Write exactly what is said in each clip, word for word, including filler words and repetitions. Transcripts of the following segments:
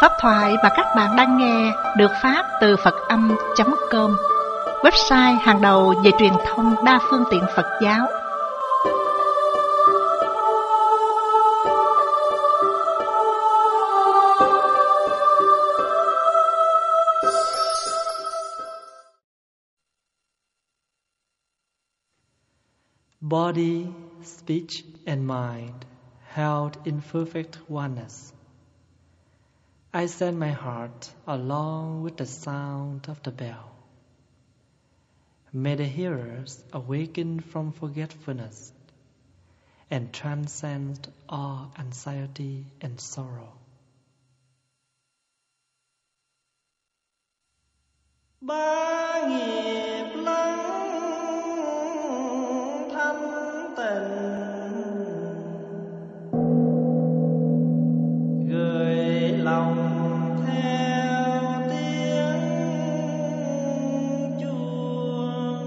Pháp thoại mà các bạn đang nghe được phát từ Phật âm chấm com, website hàng đầu về truyền thông đa phương tiện Phật giáo. Body, speech, and mind held in perfect oneness. I send my heart along with the sound of the bell. May the hearers awaken from forgetfulness and transcend all anxiety and sorrow. Ba nghiệp lắng thanh tịnh, gửi lòng theo tiếng chuông.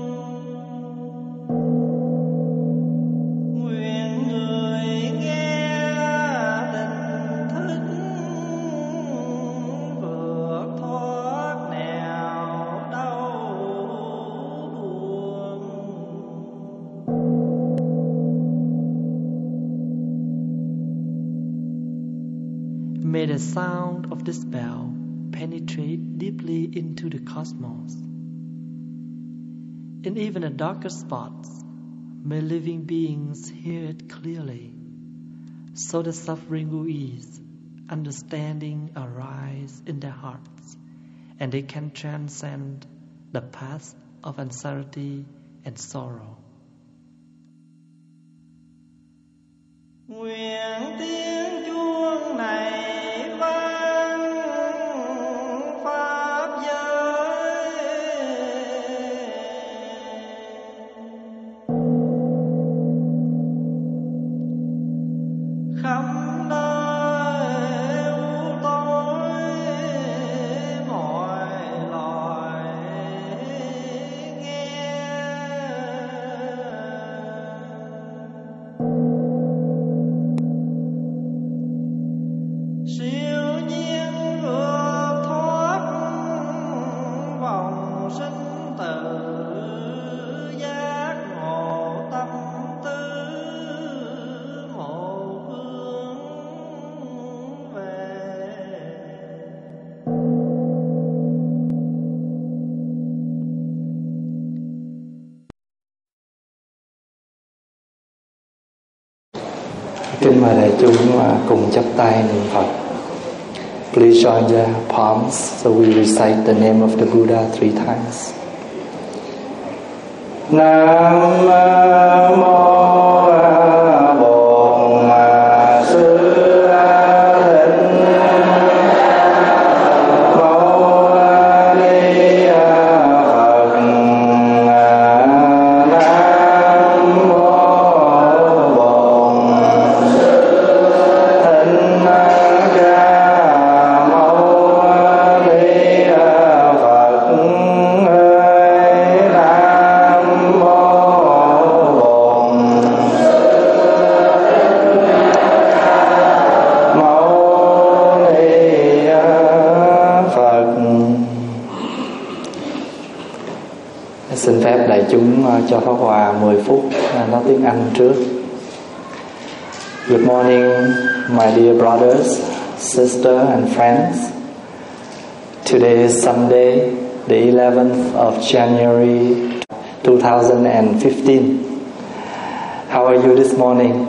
Nguyện người nghe tỉnh thức vượt thoát nẻo đau buồn. May the sound of this bell penetrate deeply into the cosmos. In even the darkest spots, may living beings hear it clearly, so the suffering will ease, understanding arise in their hearts, and they can transcend the path of anxiety and sorrow. Nguyện tiếng chuông này vang pháp giới, khắp nơi u tối mọi loài nghe. Siêu nhiên vượt thoát vòng sinh tử, giác ngộ tâm tư một hướng về. Kính mời đại chúng cùng chắp tay niệm Phật. Please join your palms so we recite the name of the Buddha three times. Nam mô Bổn Sư Thích Mâu Ni Phật. Nam mô Bổn Thích Ca Mâu Ni Phật. Nam mô Bổn Mâu Ni Phật. Xin phép đại chúng cho Pháp Hòa mười phút nói tiếng Anh trước. Good morning, my dear brothers, sisters and friends. Today is Sunday, the eleventh of January two thousand fifteen. How are you this morning?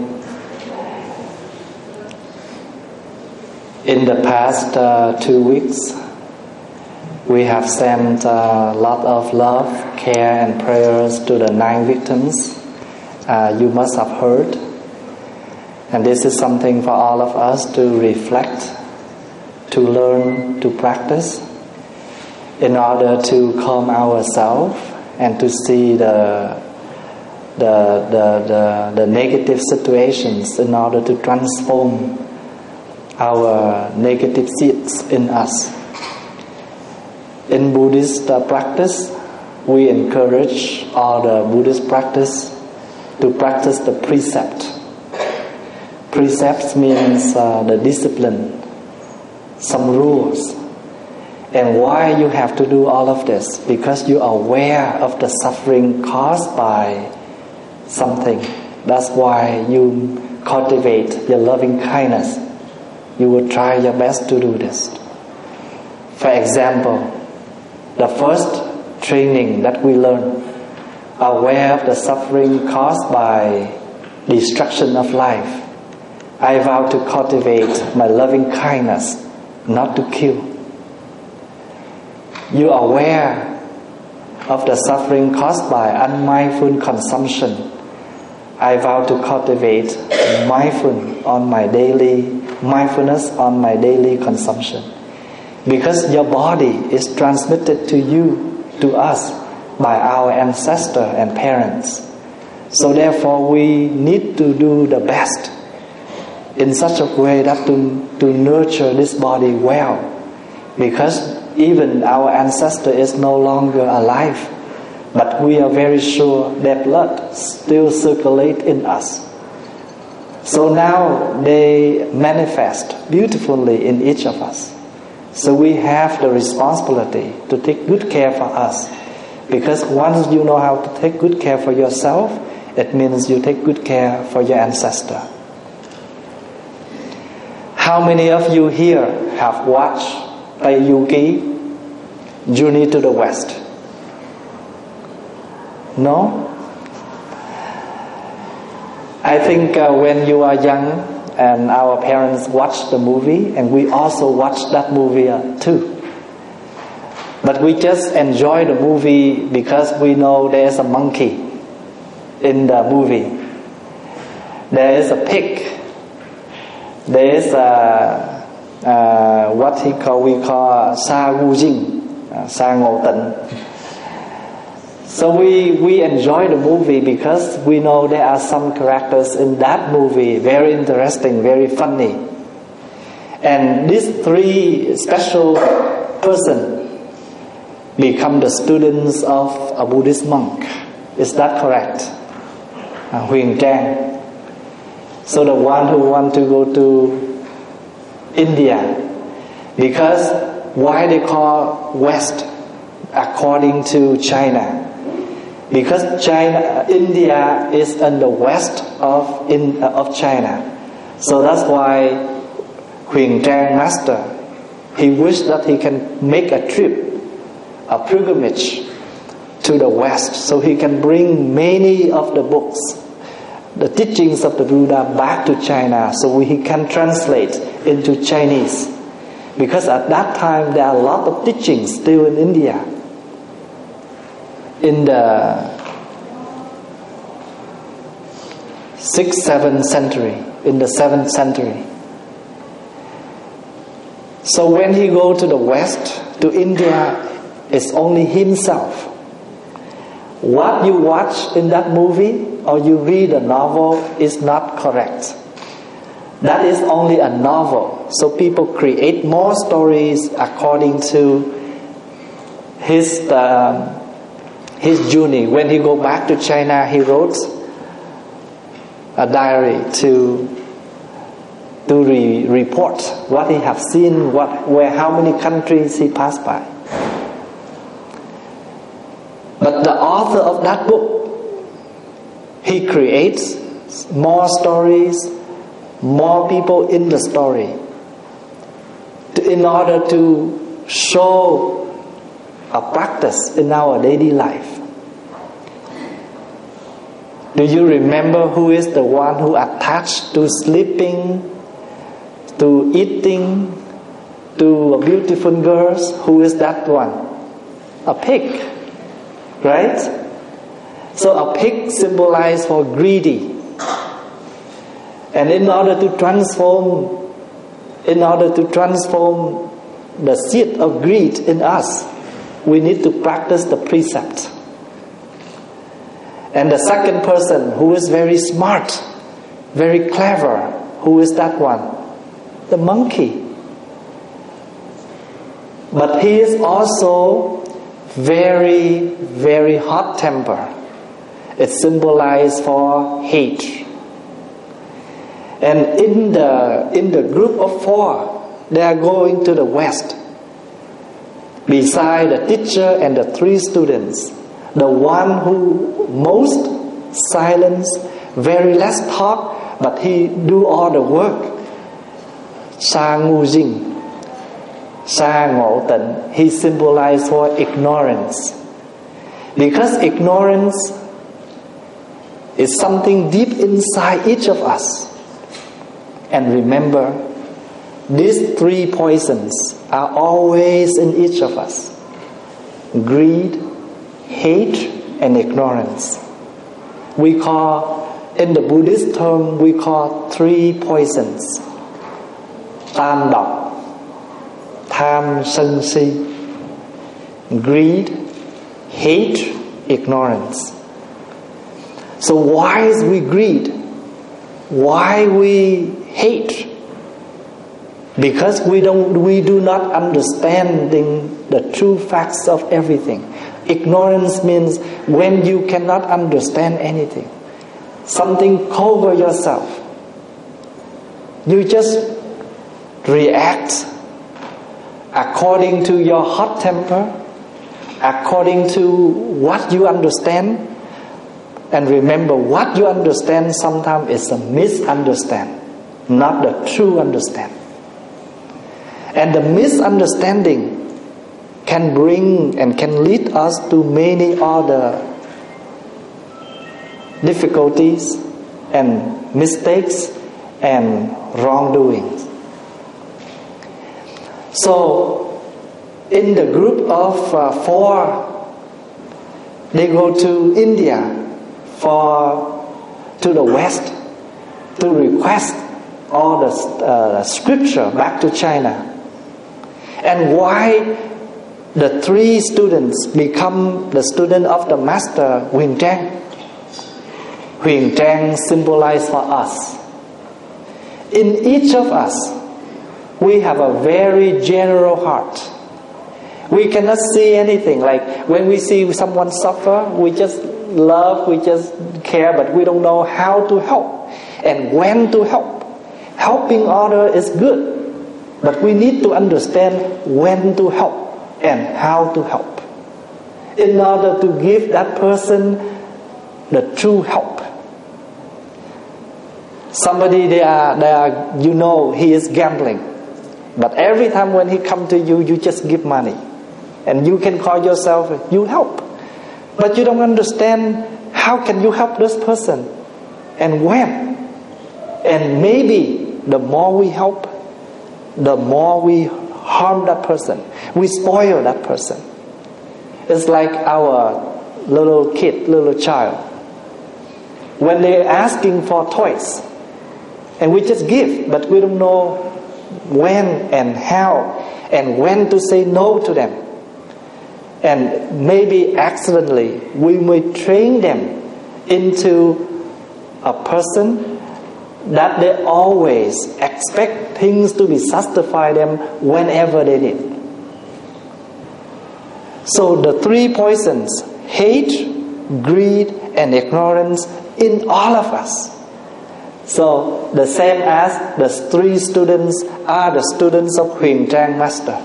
In the past uh, two weeks, we have sent a lot of love, care and prayers to the nine victims. Uh, you must have heard. And this is something for all of us to reflect, to learn, to practice in order to calm ourselves and to see the the the the, the negative situations in order to transform our negative seeds in us. In Buddhist uh, practice, we encourage all the Buddhist practice to practice the precept. Precepts means uh, the discipline some rules. And why you have to do all of this? Because you are aware of the suffering caused by something. That's why you cultivate your loving kindness. You will try your best to do this. For example, the first training that we learn, aware of the suffering caused by destruction of life. I vow to cultivate my loving kindness, not to kill. You are aware of the suffering caused by unmindful consumption. I vow to cultivate mindful on my daily mindfulness on my daily consumption. Because your body is transmitted to you, to us, by our ancestors and parents. So therefore we need to do the best in such a way that to, to nurture this body well. Because even our ancestor is no longer alive, but we are very sure their blood still circulates in us. So now they manifest beautifully in each of us. So we have the responsibility to take good care for us. Because once you know how to take good care for yourself, it means you take good care for your ancestor. How many of you here have watched Taiyuki, Journey to the West? No? I think uh, when you are young and our parents watched the movie, and we also watched that movie uh, too. But we just enjoy the movie because we know there is a monkey in the movie. There is a pig. There is a, uh, what he call, we call Sa Wu Jing, uh, Sa Ngộ Tịnh. So we, we enjoy the movie because we know there are some characters in that movie very interesting, very funny. And these three special persons become the students of a Buddhist monk. Is that correct? Uh, Huyền Trang. So the one who want to go to India. Because why they call West according to China? Because China, India is in the west of in uh, of China, so that's why Huyền Trang Master, he wished that he can make a trip, a pilgrimage to the west, so he can bring many of the books, the teachings of the Buddha back to China, so he can translate into Chinese. Because at that time there are a lot of teachings still in India. In the sixth, seventh century, in the seventh century. So when he go to the west, to India, it's only himself. What you watch in that movie or you read a novel is not correct. That is only a novel. So people create more stories according to his um, his journey. When he go back to China, he wrote a diary to to re- report what he have seen, what where how many countries he passed by. But the author of that book, he creates more stories, more people in the story, to, in order to show a practice in our daily life. Do you remember who is the one who attached to sleeping, to eating, to beautiful girls? Who is that one? A pig, right? So a pig symbolizes for greedy. And in order to transform, in order to transform the seed of greed in us, we need to practice the precept. And the second person who is very smart, very clever, who is that one? The monkey. But he is also very, very hot temper. It symbolizes for hate. And in the in the group of four, they are going to the West. Beside the teacher and the three students, the one who most silence, very less talk, but he do all the work. Sa ngu jing, sa ngộ tịnh, he symbolized for ignorance. Because ignorance is something deep inside each of us. And remember, these three poisons are always in each of us: greed, hate, and ignorance. We call, in the Buddhist term, we call three poisons: tam độc, tham sân si, greed, hate, ignorance. So why is we greed? Why we hate? Because we don't, we do not understanding the true facts of everything. Ignorance means when you cannot understand anything, something cover yourself. You just react according to your hot temper, according to what you understand. And remember, what you understand sometimes is a misunderstand, not the true understand. And the misunderstanding can bring and can lead us to many other difficulties and mistakes and wrongdoings. So, in the group of uh, four, they go to India for to the West to request all the uh, scripture back to China. And why the three students become the student of the master Huyen Trang? Huyen Trang symbolized for us. In each of us, we have a very general heart. We cannot see anything. Like when we see someone suffer, we just love, we just care, but we don't know how to help and when to help. Helping others is good, but we need to understand when to help and how to help in order to give that person the true help. Somebody, they are, they are, you know, he is gambling, but every time when he come to you, you just give money, and you can call yourself, you help, but you don't understand how can you help this person and when. And maybe the more we help, the more we harm that person. We spoil that person. It's like our little kid, little child. When they're asking for toys, and we just give, but we don't know when and how and when to say no to them. And maybe accidentally we may train them into a person that they always expect things to be satisfied them whenever they need. So the three poisons, hate, greed, and ignorance, in all of us. So the same as the three students are the students of Huyen Trang Master.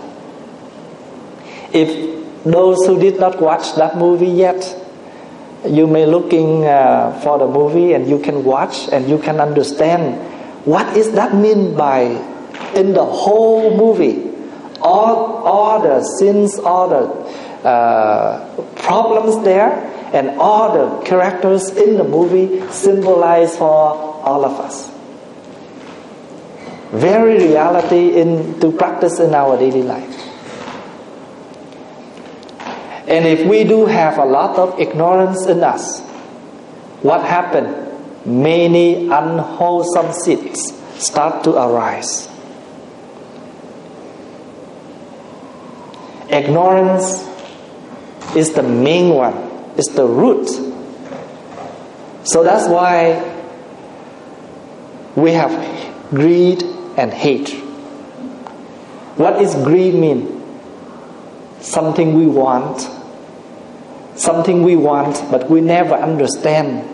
If those who did not watch that movie yet, you may looking uh, for the movie and you can watch and you can understand what is that mean by in the whole movie. All, all the sins, all the uh, problems there, and all the characters in the movie symbolize for all of us. Very reality in to practice in our daily life. And if we do have a lot of ignorance in us, what happened? Many unwholesome seeds start to arise. Ignorance is the main one, is the root. So that's why we have greed and hate. What does greed mean? Something we want, something we want, but we never understand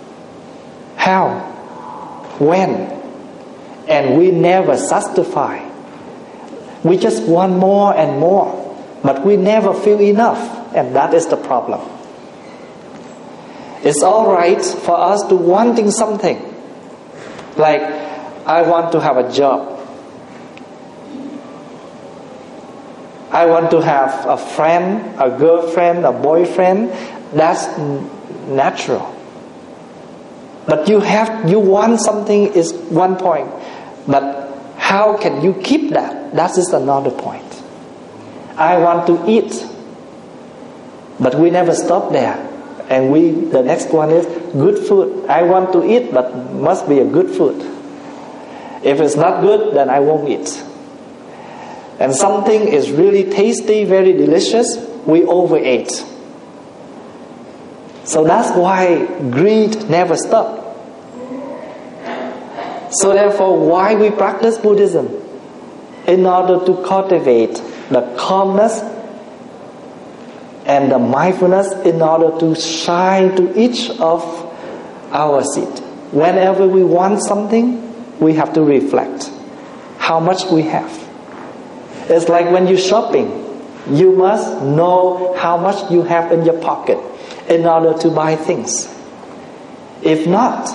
how, when, and we never satisfy. We just want more and more, but we never feel enough, and that is the problem. It's all right for us to wanting something, like I want to have a job, I want to have a friend, a girlfriend, a boyfriend. That's natural. But you have, you want something is one point, but how can you keep that? That is another point. I want to eat, but we never stop there. And we, the next one is good food. I want to eat, but must be a good food. If it's not good, then I won't eat. And something is really tasty, very delicious, we overate. So that's why greed never stops. So therefore, why we practice Buddhism? In order to cultivate the calmness and the mindfulness, in order to shine to each of our seat. Whenever we want something, we have to reflect how much we have. It's like when you're shopping, you must know how much you have in your pocket in order to buy things. If not,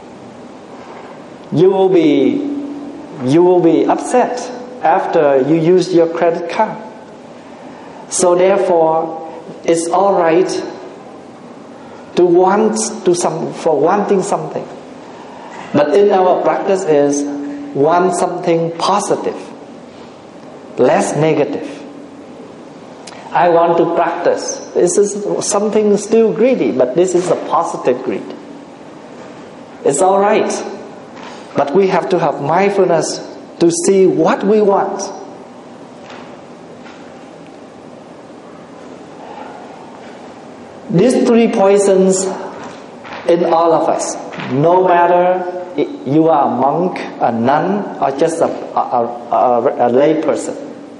you will be you will be upset after you use your credit card. So therefore, it's all right to want to some for wanting something, but in our practice is want something positive, less negative. I want to practice. This is something still greedy, but this is a positive greed. It's all right, but we have to have mindfulness to see what we want. These three poisons in all of us, no matter you are a monk, a nun, or just a, a, a, a lay person.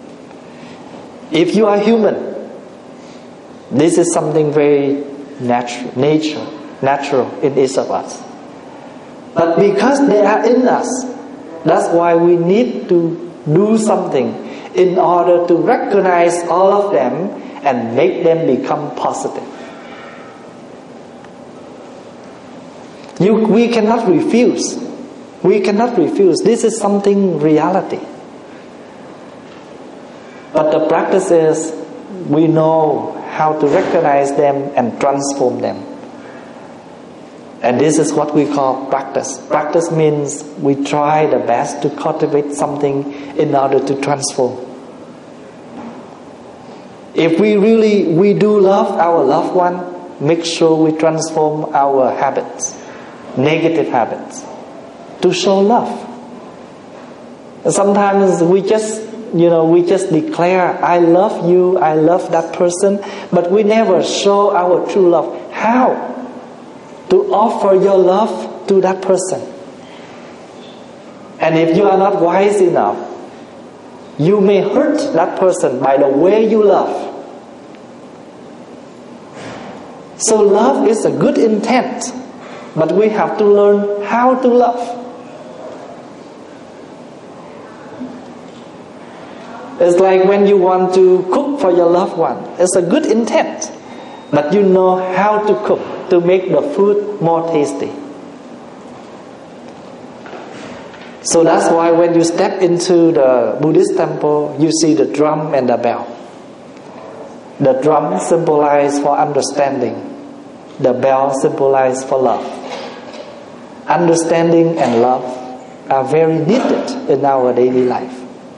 If you are human, this is something very natural, nature, natural in each of us. But because they are in us, that's why we need to do something in order to recognize all of them and make them become positive. You, we cannot refuse. We cannot refuse. This is something reality. But the practice is we know how to recognize them and transform them. And this is what we call practice. Practice means we try the best to cultivate something in order to transform. If we really, we do love our loved one, make sure we transform our habits, negative habits, to show love. And sometimes we just, you know, we just declare, I love you, I love that person, but we never show our true love. How? To offer your love to that person. And if you are not wise enough, you may hurt that person by the way you love. So love is a good intent, but we have to learn how to love. It's like when you want to cook for your loved one. It's a good intent, but you know how to cook to make the food more tasty. So that's why when you step into the Buddhist temple, you see the drum and the bell. The drum symbolizes for understanding. The bell symbolizes for love. Understanding and love are very needed in our daily life.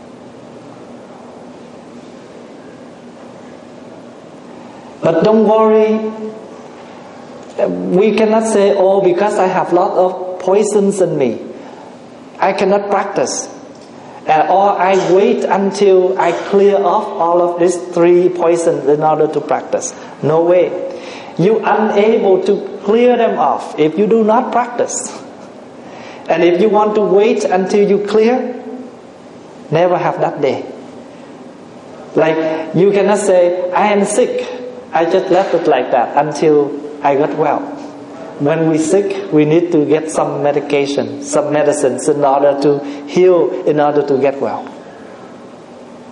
But don't worry, we cannot say, oh, because I have a lot of poisons in me, I cannot practice. Uh, or I wait until I clear off all of these three poisons in order to practice. No way. You're unable to clear them off if you do not practice. And if you want to wait until you clear, never have that day. Like, you cannot say, I am sick, I just left it like that until I got well. When we're sick, we need to get some medication, some medicines in order to heal, in order to get well.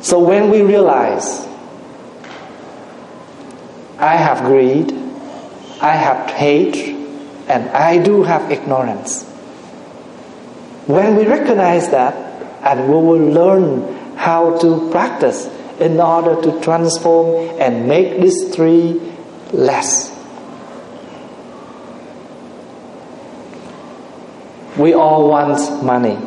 So when we realize, I have greed, I have hate, and I do have ignorance. When we recognize that, and we will learn how to practice in order to transform and make these three less. We all want money.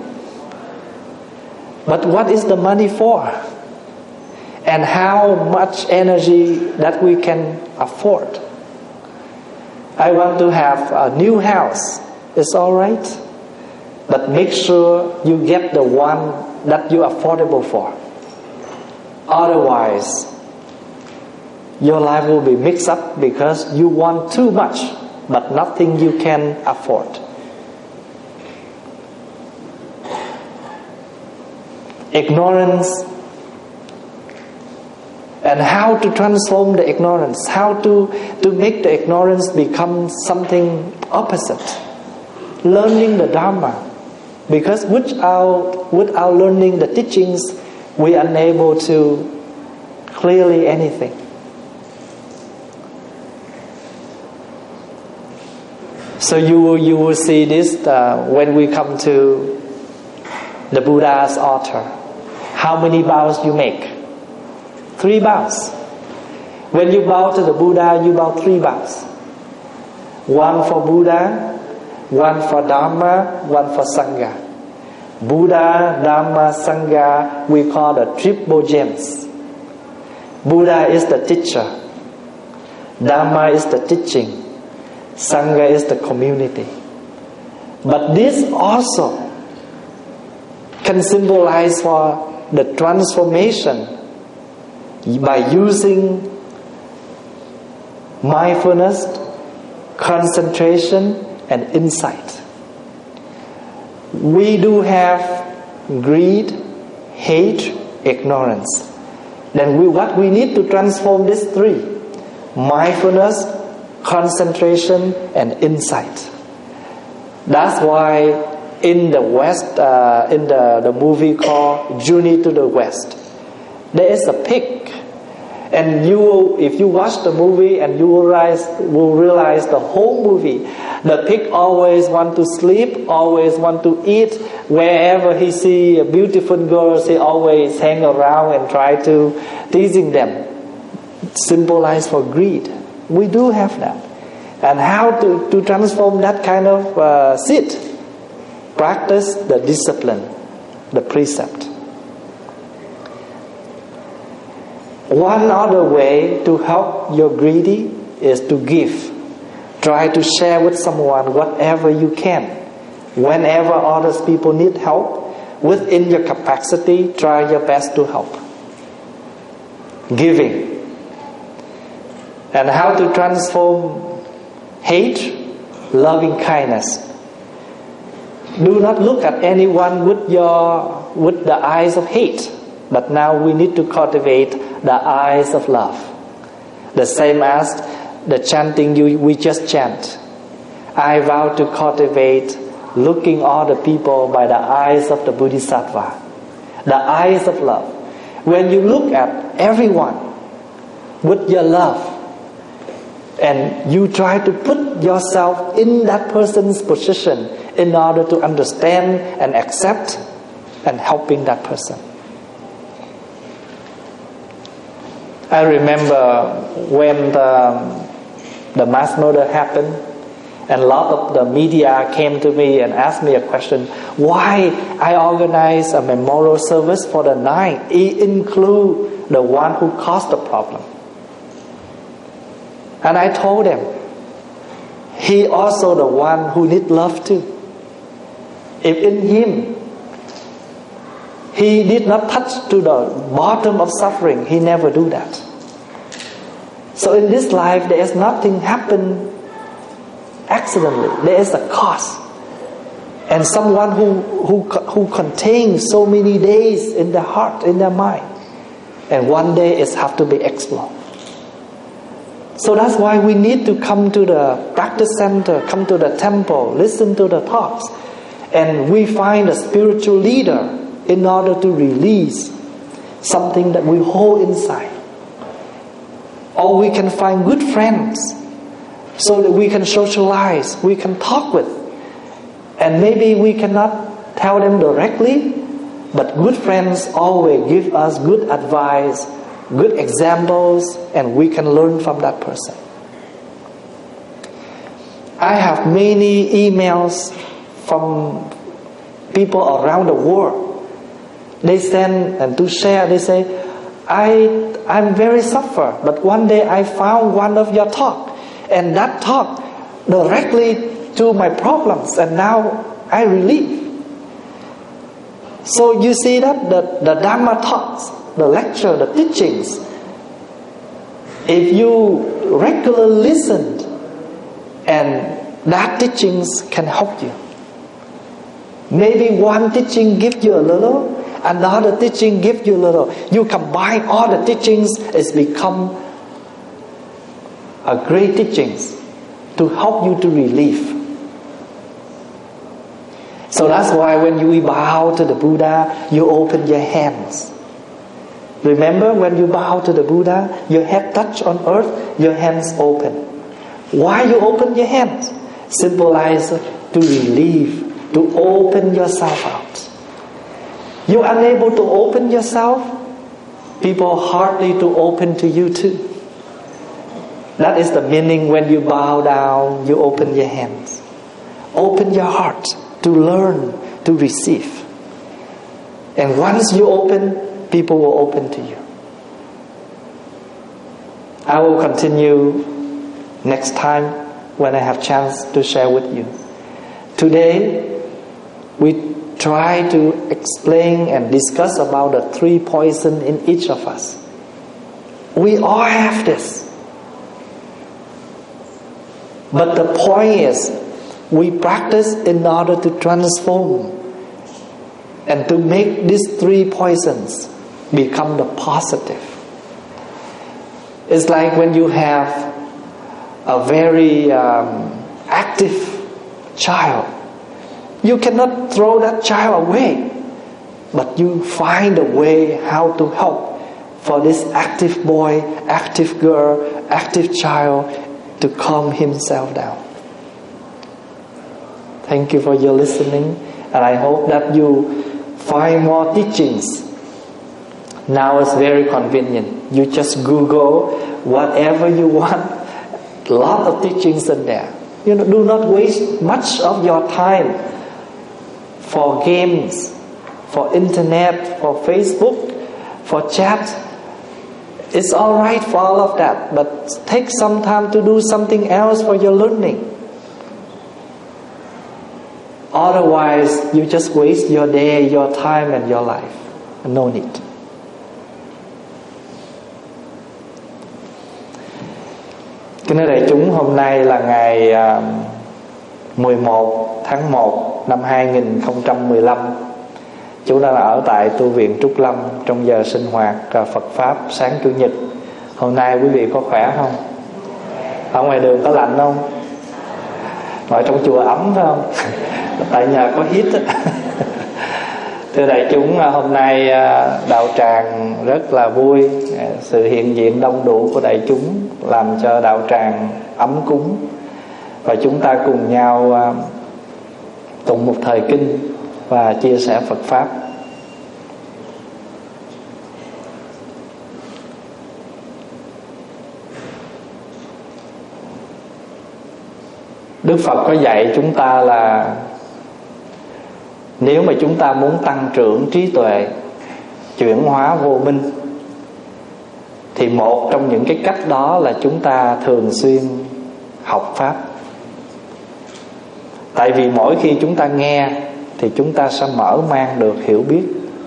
But what is the money for? And how much energy that we can afford? I want to have a new house. It's all right. But make sure you get the one that you're affordable for. Otherwise, your life will be mixed up because you want too much, but nothing you can afford. Ignorance, and how to transform the ignorance, how to, to make the ignorance become something opposite. Learning the Dharma. Because without, without learning the teachings, we are unable to clearly anything. So you will, you will see this uh, when we come to the Buddha's altar. How many bows you make? Three bows. When you bow to the Buddha, you bow three bows. One for Buddha, one for Dharma, one for Sangha. Buddha, Dharma, Sangha, we call the triple gems. Buddha is the teacher. Dharma is the teaching. Sangha is the community. But this also can symbolize for the transformation by using mindfulness, concentration, and insight. We do have greed, hate, ignorance. Then we, what we need to transform these three: mindfulness, concentration, and insight. That's why in the West, uh, in the, the movie called Journey to the West, there is a pig. And you will, if you watch the movie and you will realize, will realize the whole movie, the pig always want to sleep, always want to eat. Wherever he see a beautiful girls, he always hang around and try to teasing them. Symbolize for greed. We do have that. And how to, to transform that kind of uh, seed? Practice the discipline, the precept. One other way to help your greedy is to give. Try to share with someone whatever you can. Whenever others people need help, within your capacity, try your best to help. Giving. And how to transform hate, loving kindness. Do not look at anyone with your with the eyes of hate. But now we need to cultivate the eyes of love. The same as the chanting you, we just chant. I vow to cultivate looking all the people by the eyes of the Bodhisattva. The eyes of love. When you look at everyone with your love, and you try to put yourself in that person's position in order to understand and accept and helping that person. I remember when the, the mass murder happened, and a lot of the media came to me and asked me a question, why I organize a memorial service for the nine, it include the one who caused the problem. And I told them, he also the one who need love too. If in him, he did not touch to the bottom of suffering, he never do that. So in this life, there is nothing happen accidentally. There is a cause. And someone who, who, who contains so many days in their heart, in their mind. And one day it have to be explored. So that's why we need to come to the practice center, come to the temple, listen to the talks. And we find a spiritual leader in order to release something that we hold inside. Or we can find good friends so that we can socialize, we can talk with. And maybe we cannot tell them directly, but good friends always give us good advice, good examples, and we can learn from that person. I have many emails from people around the world. They send and to share, they say, I, I'm very suffer, but one day I found one of your talk, and that talk directly to my problems, and now I relieve. So you see that the, the Dhamma talks, the lecture, the teachings, if you regularly listen, and that teachings can help you. Maybe one teaching gives you a little, another teaching gives you a little. You combine all the teachings, it's become a great teachings to help you to relieve. So that's why when you bow to the Buddha, you open your hands. Remember, when you bow to the Buddha, your head touch on earth, your hands open. Why you open your hands? Symbolize to relieve, to open yourself out. You're unable to open yourself, people hardly to open to you too. That is the meaning when you bow down, you open your hands. Open your heart to learn, to receive. And once you open, people will open to you. I will continue next time when I have chance to share with you. Today, we try to explain and discuss about the three poisons in each of us. We all have this. But the point is, we practice in order to transform and to make these three poisons become the positive. It's like when you have a very um, active child. You cannot throw that child away, but you find a way how to help for this active boy, active girl, active child to calm himself down. Thank you for your listening, and I hope that you find more teachings. Now it's very convenient. You just Google whatever you want. A lot of teachings in there. You know, do not waste much of your time for games, for internet, for Facebook, for chat. It's all right for all of that, but take some time to do something else for your learning. Otherwise, you just waste your day, your time, and your life. No need. Kính thưa đại chúng, hôm nay là ngày mười một tháng một năm hai nghìn không trăm mười lăm. Chúng ta là ở tại tu viện Trúc Lâm trong giờ sinh hoạt Phật Pháp sáng Chủ nhật. Hôm nay quý vị có khỏe không? Ở ngoài đường có lạnh không? Ở trong chùa ấm phải không? Tại nhà có heat. Thưa đại chúng, hôm nay đạo tràng rất là vui. Sự hiện diện đông đủ của đại chúng làm cho đạo tràng ấm cúng. Và chúng ta cùng nhau tụng một thời kinh và chia sẻ Phật Pháp. Đức Phật có dạy chúng ta là nếu mà chúng ta muốn tăng trưởng trí tuệ, chuyển hóa vô minh, thì một trong những cái cách đó là chúng ta thường xuyên học Pháp. Tại vì mỗi khi chúng ta nghe thì chúng ta sẽ mở mang được hiểu biết.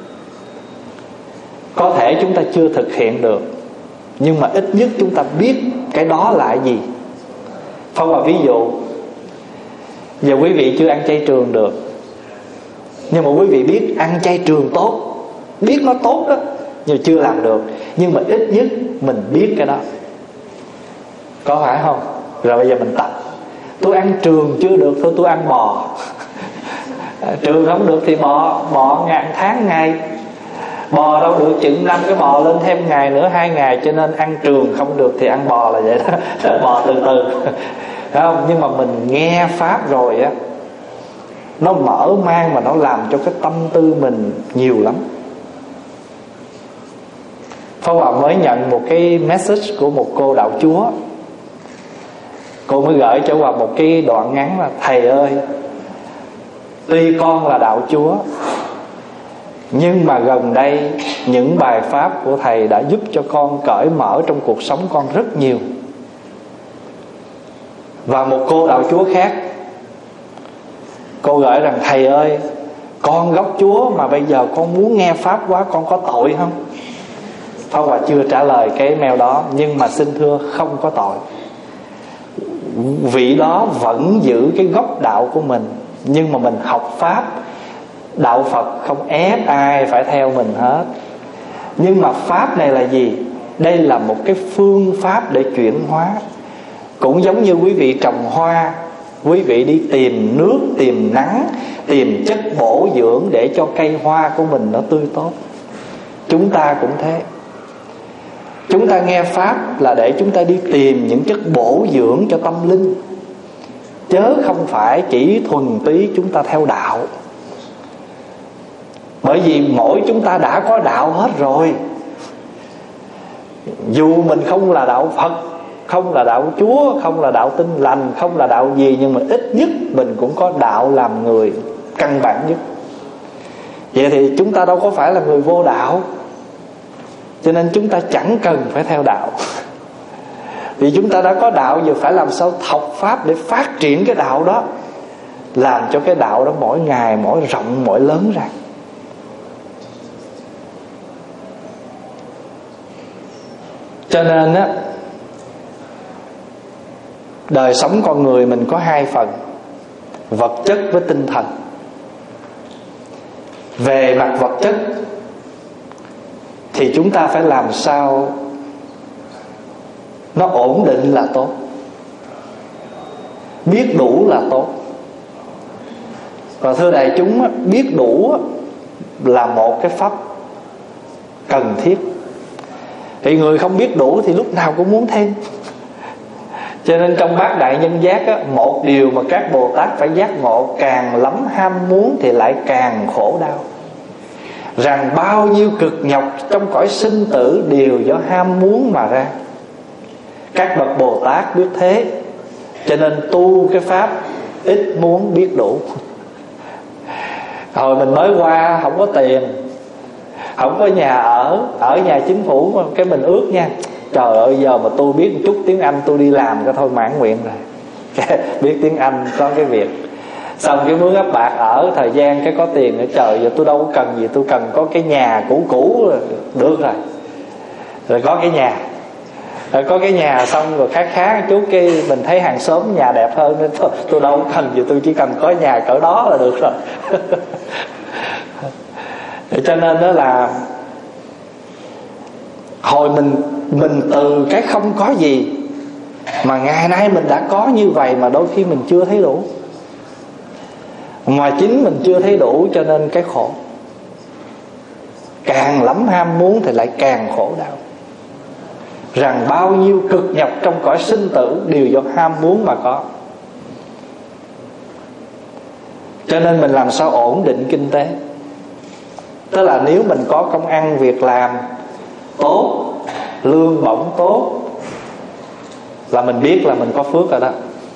Có thể chúng ta chưa thực hiện được, nhưng mà ít nhất chúng ta biết cái đó là gì. Phong vào ví dụ, giờ quý vị chưa ăn chay trường được, nhưng mà quý vị biết ăn chay trường tốt, biết nó tốt đó, nhưng chưa làm được. Nhưng mà ít nhất mình biết cái đó, có phải không? Rồi bây giờ mình tập. Tôi ăn trường chưa được, thôi tôi ăn bò. Trường không được thì bò, bò ngàn tháng ngày. Bò đâu được chừng năm cái bò lên thêm ngày nữa, hai ngày, cho nên ăn trường không được thì ăn bò là vậy đó. Bò từ từ, phải không? Nhưng mà mình nghe pháp rồi á, nó mở mang mà nó làm cho cái tâm tư mình nhiều lắm. Pháp Hòa mới nhận một cái message của một cô đạo chúa. Cô mới gửi cho Hòa một cái đoạn ngắn là: thầy ơi, tuy con là đạo chúa, nhưng mà gần đây những bài pháp của thầy đã giúp cho con cởi mở trong cuộc sống con rất nhiều. Và một cô đạo chúa khác, cô gửi rằng: thầy ơi, con gốc chúa mà bây giờ con muốn nghe pháp quá, con có tội không? Pháp Hòa chưa trả lời cái mail đó, nhưng mà xin thưa không có tội. Vị đó vẫn giữ cái gốc đạo của mình, nhưng mà mình học pháp. Đạo Phật không ép ai phải theo mình hết. Nhưng mà pháp này là gì? Đây là một cái phương pháp để chuyển hóa. Cũng giống như quý vị trồng hoa, quý vị đi tìm nước, tìm nắng, tìm chất bổ dưỡng để cho cây hoa của mình nó tươi tốt. Chúng ta cũng thế. Chúng ta nghe pháp là để chúng ta đi tìm những chất bổ dưỡng cho tâm linh, chớ không phải chỉ thuần túy chúng ta theo đạo. Bởi vì mỗi chúng ta đã có đạo hết rồi. Dù mình không là đạo Phật, không là đạo Chúa, không là đạo Tin Lành, không là đạo gì, nhưng mà ít nhất mình cũng có đạo làm người căn bản nhất. Vậy thì chúng ta đâu có phải là người vô đạo, cho nên chúng ta chẳng cần phải theo đạo. Vì chúng ta đã có đạo, giờ phải làm sao học pháp để phát triển cái đạo đó, làm cho cái đạo đó mỗi ngày mỗi rộng mỗi lớn ra. Cho nên á, đời sống con người mình có hai phần: vật chất với tinh thần. Về mặt vật chất thì chúng ta phải làm sao nó ổn định là tốt, biết đủ là tốt. Và thưa đại chúng, biết đủ là một cái pháp cần thiết. Thì người không biết đủ thì lúc nào cũng muốn thêm. Cho nên trong bát đại nhân giác á, một điều mà các Bồ Tát phải giác ngộ: càng lắm ham muốn thì lại càng khổ đau. Rằng bao nhiêu cực nhọc trong cõi sinh tử đều do ham muốn mà ra. Các bậc Bồ Tát biết thế, cho nên tu cái pháp ít muốn biết đủ. Hồi mình mới qua không có tiền, không có nhà ở, ở nhà chính phủ, cái mình ước nha: trời ơi, giờ mà tôi biết một chút tiếng Anh tôi đi làm cái thôi mãn nguyện rồi. Biết tiếng Anh có cái việc. Xong cái mướn ấp bạc ở thời gian cái có tiền nữa, trời giờ tôi đâu có cần gì, tôi cần có cái nhà cũ cũ rồi, được rồi. Rồi có cái nhà, rồi có cái nhà xong rồi khá khá chút cái mình thấy hàng xóm nhà đẹp hơn nên tôi, tôi đâu có cần gì, tôi chỉ cần có nhà cỡ đó là được rồi. Cho nên đó là hồi mình mình từ cái không có gì mà ngày nay mình đã có như vậy, mà đôi khi mình chưa thấy đủ, mà chính mình chưa thấy đủ, cho nên cái khổ. Càng lắm ham muốn thì lại càng khổ đau. Rằng bao nhiêu cực nhọc trong cõi sinh tử đều do ham muốn mà có. Cho nên mình làm sao ổn định kinh tế. Tức là nếu mình có công ăn việc làm tốt, lương bổng tốt, là mình biết là mình có phước rồi đó.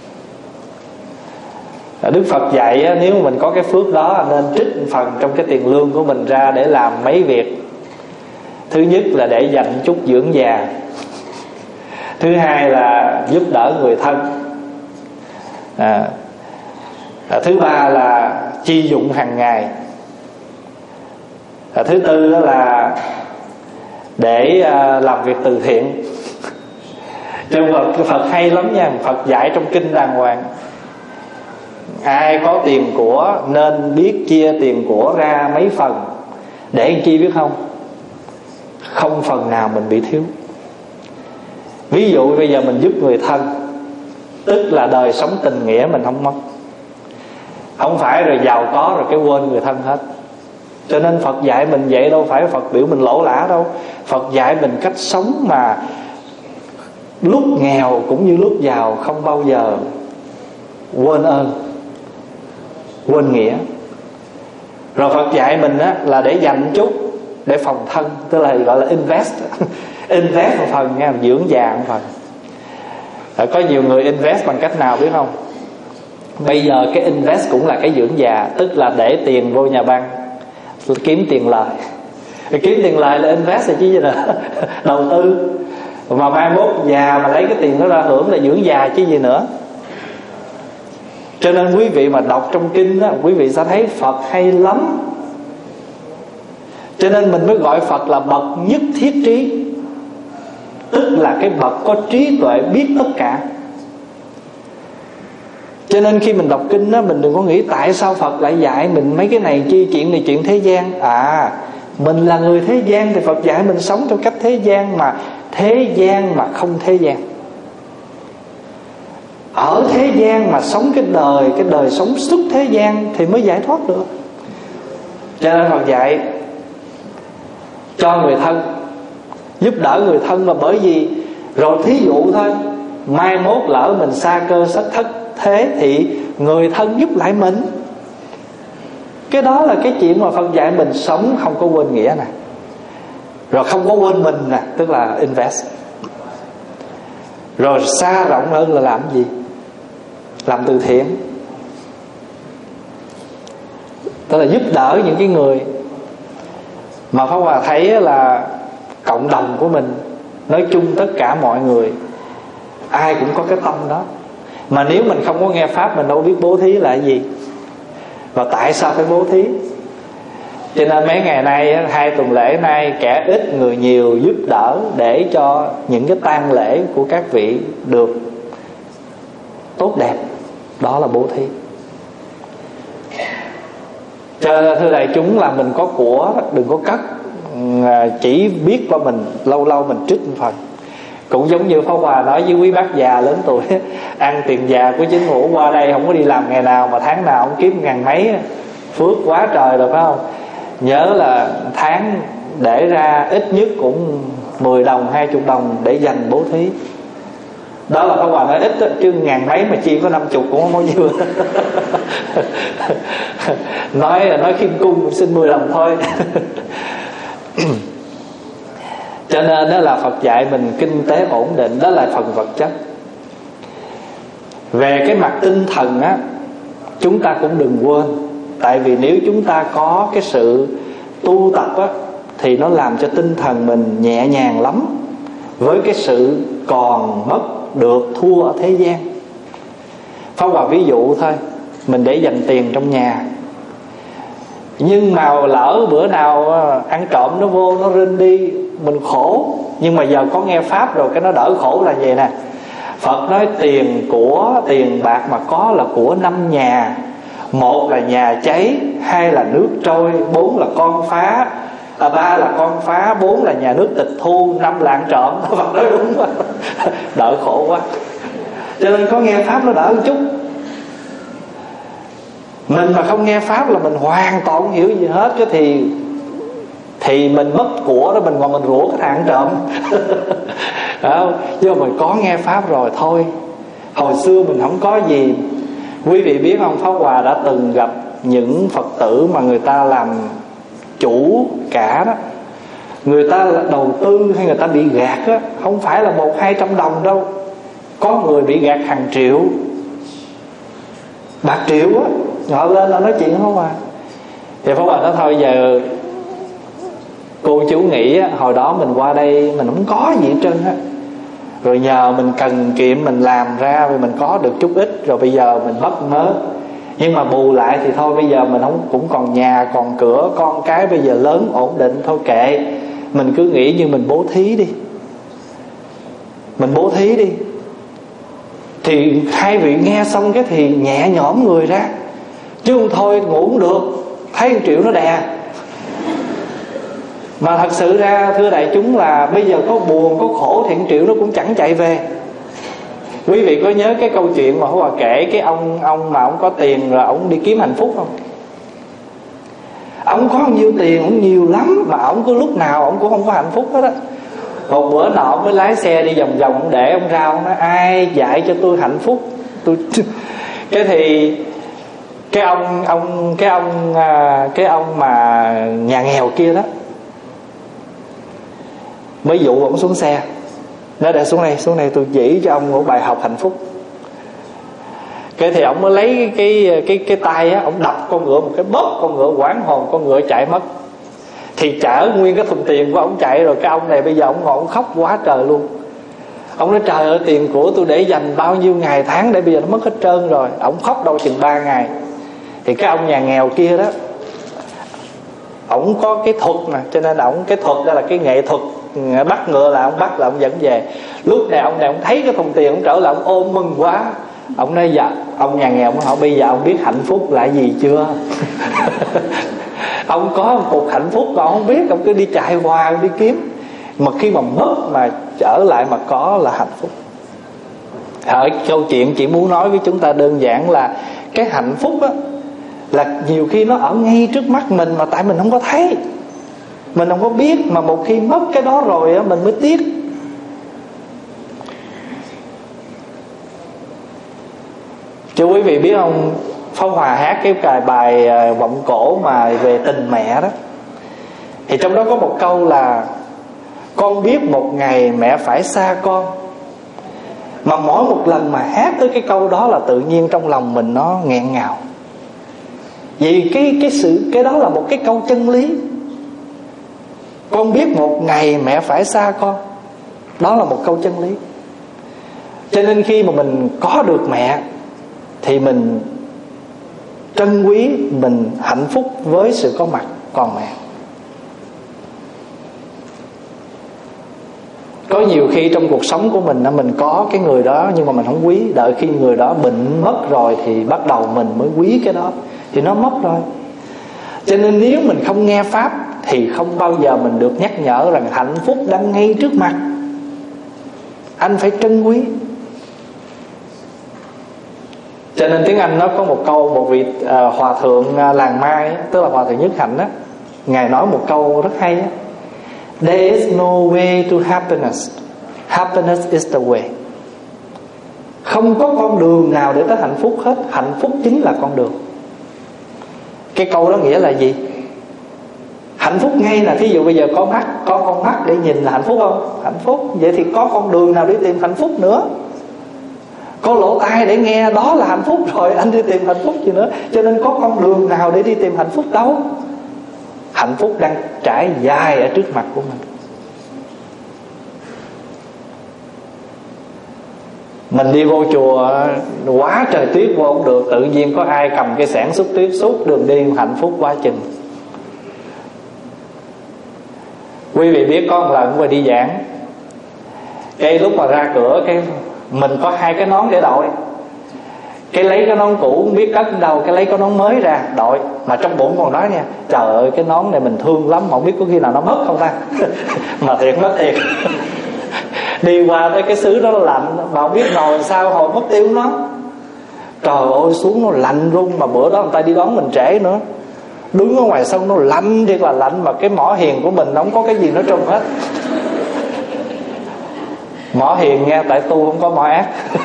Đức Phật dạy nếu mình có cái phước đó nên trích phần trong cái tiền lương của mình ra để làm mấy việc. Thứ nhất là để dành chút dưỡng già. Thứ hai là giúp đỡ người thân. à, à, Thứ ba là chi dụng hàng ngày. à, Thứ tư đó là để à, làm việc từ thiện. Trong Phật, Phật hay lắm nha. Phật dạy trong kinh đàng hoàng: ai có tiền của nên biết chia tiền của ra mấy phần. Để làm chi biết không? Không phần nào mình bị thiếu. Ví dụ bây giờ mình giúp người thân, tức là đời sống tình nghĩa mình không mất. Không phải rồi giàu có rồi cái quên người thân hết. Cho nên Phật dạy mình vậy đâu phải Phật biểu mình lỗ lã đâu. Phật dạy mình cách sống mà lúc nghèo cũng như lúc giàu không bao giờ quên ơn, quên nghĩa. Rồi Phật dạy mình á, là để dành chút để phòng thân, tức là gọi là invest. Invest một phần nha, dưỡng già một phần. Rồi có nhiều người invest bằng cách nào biết không? Bây giờ cái invest cũng là cái dưỡng già, tức là để tiền vô nhà băng, kiếm tiền lời. Kiếm tiền lời là invest rồi chứ gì nữa. Đầu tư. Mà mai mốt già mà lấy cái tiền đó ra hưởng là dưỡng già chứ gì nữa. Cho nên quý vị mà đọc trong kinh đó, quý vị sẽ thấy Phật hay lắm. Cho nên mình mới gọi Phật là bậc nhất thiết trí, tức là cái bậc có trí tuệ biết tất cả. Cho nên khi mình đọc kinh đó, mình đừng có nghĩ tại sao Phật lại dạy mình mấy cái này chi, chuyện này chuyện thế gian. À, mình là người thế gian thì Phật dạy mình sống trong cách thế gian, mà thế gian mà không thế gian. Ở thế gian mà sống cái đời, cái đời sống xuất thế gian thì mới giải thoát được. Cho nên Phật dạy cho người thân, giúp đỡ người thân là bởi vì, rồi thí dụ thôi, mai mốt lỡ mình xa cơ sắc thất thế thì người thân giúp lại mình. Cái đó là cái chuyện mà Phật dạy mình sống không có quên nghĩa nè, rồi không có quên mình nè, tức là invest. Rồi xa rộng hơn là làm gì? Làm từ thiện, tức là giúp đỡ những cái người mà Pháp Hòa thấy là cộng đồng của mình, nói chung tất cả mọi người ai cũng có cái tâm đó. Mà nếu mình không có nghe Pháp, mình đâu biết bố thí là cái gì và tại sao phải bố thí. Cho nên mấy ngày nay, hai tuần lễ nay, kẻ ít người nhiều giúp đỡ để cho những cái tang lễ của các vị được tốt đẹp. Đó là bố thí. Cho thưa đại chúng là mình có của đừng có cất, chỉ biết qua mình, lâu lâu mình trích một phần. Cũng giống như Pháp Hòa nói với quý bác già lớn tuổi, ăn tiền già của chính phủ, qua đây không có đi làm ngày nào mà tháng nào không kiếm ngàn mấy, phước quá trời rồi phải không? Nhớ là tháng để ra ít nhất cũng mười đồng, hai mươi đồng để dành bố thí. Đó là Pháp Hòa nói ít đó, chứ ngàn mấy mà chi có năm chục cũng không bao nhiêu. Nói nói khiêm cung xin mười đồng thôi. Cho nên đó là Phật dạy mình kinh tế ổn định, đó là phần vật chất. Về cái mặt tinh thần á, chúng ta cũng đừng quên. Tại vì nếu chúng ta có cái sự tu tập á, thì nó làm cho tinh thần mình nhẹ nhàng lắm. Với cái sự còn mất được thua ở thế gian. Pháp Hòa ví dụ thôi, mình để dành tiền trong nhà, nhưng mà lỡ bữa nào ăn trộm nó vô, nó rinh đi, mình khổ. Nhưng mà giờ có nghe Pháp rồi, cái nó đỡ khổ là vậy nè. Phật nói tiền của, tiền bạc mà có là của năm nhà. Một là nhà cháy, hai là nước trôi, bốn là con phá, à, ba là con phá, bốn là nhà nước tịch thu, năm là ăn trộm. Phật nói đúng quá. Đỡ khổ quá. Cho nên có nghe Pháp nó đỡ một chút. Mình mà không nghe Pháp là mình hoàn toàn không hiểu gì hết. Cái thì Thì mình mất của đó, mình còn mình rủa cái thằng trộm. Nhưng mà mình có nghe Pháp rồi thôi. Hồi xưa mình không có gì. Quý vị biết không, Pháp Hòa đã từng gặp những Phật tử mà người ta làm chủ cả đó. Người ta đầu tư hay người ta bị gạt á, không phải là một hai trăm đồng đâu. Có người bị gạt hàng triệu, bạc triệu á. Họ lên là nói chuyện không à. Thì Pháp Hòa nói thôi giờ cô chú nghĩ á, hồi đó mình qua đây mình không có gì hết trơn á, rồi nhờ mình cần kiệm mình làm ra, rồi mình có được chút ít, rồi bây giờ mình mất mớ. Nhưng mà bù lại thì thôi, bây giờ mình không cũng còn nhà còn cửa, con cái bây giờ lớn ổn định, thôi kệ, mình cứ nghĩ như mình bố thí đi, mình bố thí đi. Thì hai vị nghe xong cái thì nhẹ nhõm người ra, chứ không thôi ngủ cũng được, thấy một triệu nó đè. Mà thật sự ra thưa đại chúng là bây giờ có buồn có khổ thì một triệu nó cũng chẳng chạy về. Quý vị có nhớ cái câu chuyện mà Pháp Hòa kể cái ông ông mà ông có tiền rồi ông đi kiếm hạnh phúc không? Ông có nhiêu tiền, ông nhiều lắm, mà ông cứ lúc nào ông cũng không có hạnh phúc hết á. Một bữa nọ ông mới lái xe đi vòng vòng, ông để ông ra, ông nói ai dạy cho tôi hạnh phúc. Tôi cái thì cái ông ông cái ông cái ông mà nhà nghèo kia đó mới dụ ông xuống xe, nói để xuống đây, xuống đây tôi chỉ cho ông một bài học hạnh phúc. Cái thì ông mới lấy cái cái cái tay á, ông đập con ngựa một cái bóp, con ngựa quảng hồn, con ngựa chạy mất. Thì chở nguyên cái thùng tiền của ông chạy rồi. Cái ông này bây giờ ông ngồi ông khóc quá trời luôn. Ông nói trời ơi, tiền của tôi để dành bao nhiêu ngày tháng để bây giờ nó mất hết trơn rồi. Ông khóc đâu chừng ba ngày. Thì cái ông nhà nghèo kia đó, ổng có cái thuật mà, cho nên ổng cái thuật đó là cái nghệ thuật bắt ngựa là ông bắt là ông dẫn về. Lúc này ông này ông thấy cái thùng tiền, ông trở lại ông ôm mừng quá. Ông nói dạ, ông nhà nghèo ông hỏi bây giờ ông biết hạnh phúc là gì chưa? Ông có một cuộc hạnh phúc mà ông không biết, ông cứ đi chạy hoài đi kiếm. Mà khi mà mất mà trở lại mà có là hạnh phúc. Ở câu chuyện chỉ muốn nói với chúng ta đơn giản là cái hạnh phúc á, là nhiều khi nó ở ngay trước mắt mình mà tại mình không có thấy, mình không có biết. Mà một khi mất cái đó rồi á, mình mới tiếc. Chứ quý vị biết không, Pháp Hòa hát cái bài, bài vọng cổ mà về tình mẹ đó, thì trong đó có một câu là con biết một ngày mẹ phải xa con. Mà mỗi một lần mà hát tới cái câu đó là tự nhiên trong lòng mình nó nghẹn ngào. Vì cái, cái, sự, cái đó là một cái câu chân lý. Con biết một ngày mẹ phải xa con, đó là một câu chân lý. Cho nên khi mà mình có được mẹ thì mình trân quý, mình hạnh phúc với sự có mặt còn mẹ. Có nhiều khi trong cuộc sống của mình mình có cái người đó nhưng mà mình không quý. Đợi khi người đó bệnh mất rồi thì bắt đầu mình mới quý cái đó, thì nó mất rồi. Cho nên nếu mình không nghe Pháp thì không bao giờ mình được nhắc nhở rằng hạnh phúc đang ngay trước mặt. Anh phải trân quý. Cho nên tiếng Anh nó có một câu, một vị uh, hòa thượng uh, làng Mai, tức là hòa thượng Nhất Hạnh á, ngài nói một câu rất hay á: There is no way to happiness, happiness is the way. Không có con đường nào để tới hạnh phúc hết, hạnh phúc chính là con đường. Cái câu đó nghĩa là gì? Hạnh phúc ngay là thí dụ bây giờ có mắt, có con mắt để nhìn là hạnh phúc không? Hạnh phúc. Vậy thì có con đường nào để tìm hạnh phúc nữa? Có lỗ tai để nghe, đó là hạnh phúc rồi, anh đi tìm hạnh phúc gì nữa? Cho nên có con đường nào để đi tìm hạnh phúc đâu? Hạnh phúc đang trải dài ở trước mặt của mình. Mình đi vô chùa quá trời tuyết vô không được, tự nhiên có ai cầm cái xẻng xúc tuyết suốt đường đi, hạnh phúc quá chừng. Quý vị biết có một lần qua đi giảng, cái lúc mà ra cửa cái mình có hai cái nón để đội. Cái lấy cái nón cũ không biết cất đâu, cái lấy cái nón mới ra đội. Mà trong bụng còn nói nha, trời ơi cái nón này mình thương lắm, mà không biết có khi nào nó mất không ta. Mà thiệt mất thiệt. Đi qua tới cái xứ đó nó lạnh, mà không biết ngồi sao hồi mất tiêu nó. Trời ơi xuống nó lạnh run. Mà bữa đó người ta đi đón mình trễ nữa, đứng ở ngoài sân nó lạnh thiệt là lạnh. Mà cái mỏ hiền của mình nó không có cái gì nó trùng hết. Mỏ hiền nghe, tại tu không có mỏ ác.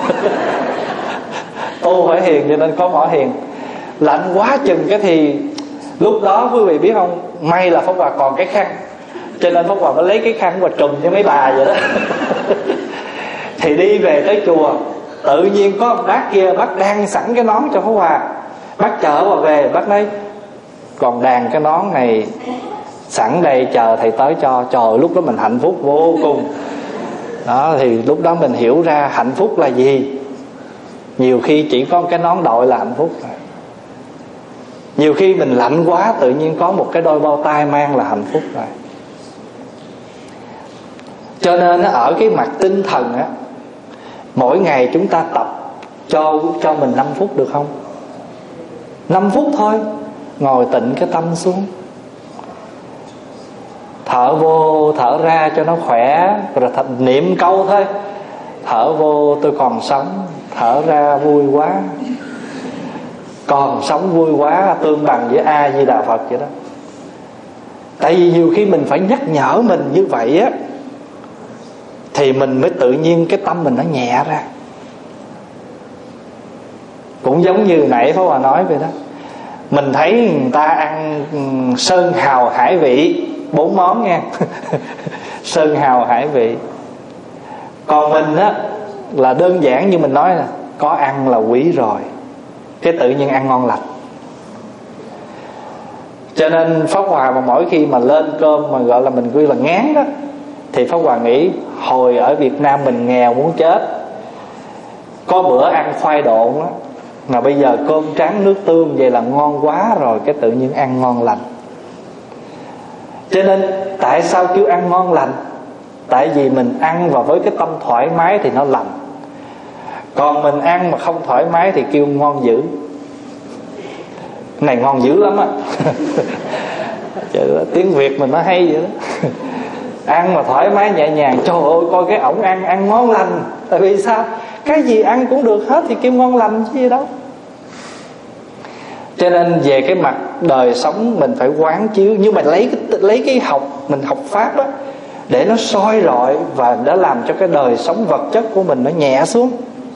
Tu phải hiền cho nên có mỏ hiền. Lạnh quá chừng cái thì lúc đó quý vị biết không, may là Pháp Hòa còn cái khăn, cho nên Pháp Hòa mới lấy cái khăn và trùm cho mấy bà vậy đó. Thì đi về tới chùa, tự nhiên có một bác kia, bác đang sẵn cái nón cho Pháp Hòa. Bác chở Hòa về, bác nói còn đàn cái nón này sẵn đây chờ thầy tới cho. Trời, lúc đó mình hạnh phúc vô cùng. Đó, thì lúc đó mình hiểu ra hạnh phúc là gì. Nhiều khi chỉ có cái nón đội là hạnh phúc. Nhiều khi mình lạnh quá, tự nhiên có một cái đôi bao tay mang là hạnh phúc rồi. Cho nên ở cái mặt tinh thần á, mỗi ngày chúng ta tập cho cho mình năm phút được không? năm phút thôi, ngồi tịnh cái tâm xuống, thở vô thở ra cho nó khỏe, rồi thật niệm câu thôi. Thở vô tôi còn sống, thở ra vui quá, còn sống vui quá, tương bằng với A Di Đà Phật vậy đó. Tại vì nhiều khi mình phải nhắc nhở mình như vậy á, thì mình mới tự nhiên cái tâm mình nó nhẹ ra. Cũng giống như nãy Pháp Hòa nói vậy đó. Mình thấy người ta ăn sơn hào hải vị, bốn món nha. Sơn hào hải vị. Còn mình á là đơn giản như mình nói là có ăn là quý rồi, cái tự nhiên ăn ngon lành. Cho nên Pháp Hòa mà mỗi khi mà lên cơm mà gọi là mình quy là ngán đó, thì Pháp Hòa nghĩ hồi ở Việt Nam mình nghèo muốn chết, có bữa ăn khoai độn đó, mà bây giờ cơm trắng nước tương vậy là ngon quá rồi, cái tự nhiên ăn ngon lành. Cho nên tại sao kêu ăn ngon lành? Tại vì mình ăn và với cái tâm thoải mái thì nó lành. Còn mình ăn mà không thoải mái thì kêu ngon dữ. Này ngon dữ lắm á. Tiếng Việt mình nó hay vậy đó. Ăn mà thoải mái nhẹ nhàng, trời ơi coi cái ổng ăn, ăn ngon lành. Tại vì sao? Cái gì ăn cũng được hết thì kêu ngon lành chứ gì đâu. Cho nên về cái mặt đời sống mình phải quán chiếu. Nhưng mà lấy cái, lấy cái học, mình học Pháp đó, để nó soi rọi và đã làm cho cái đời sống vật chất của mình nó nhẹ xuống.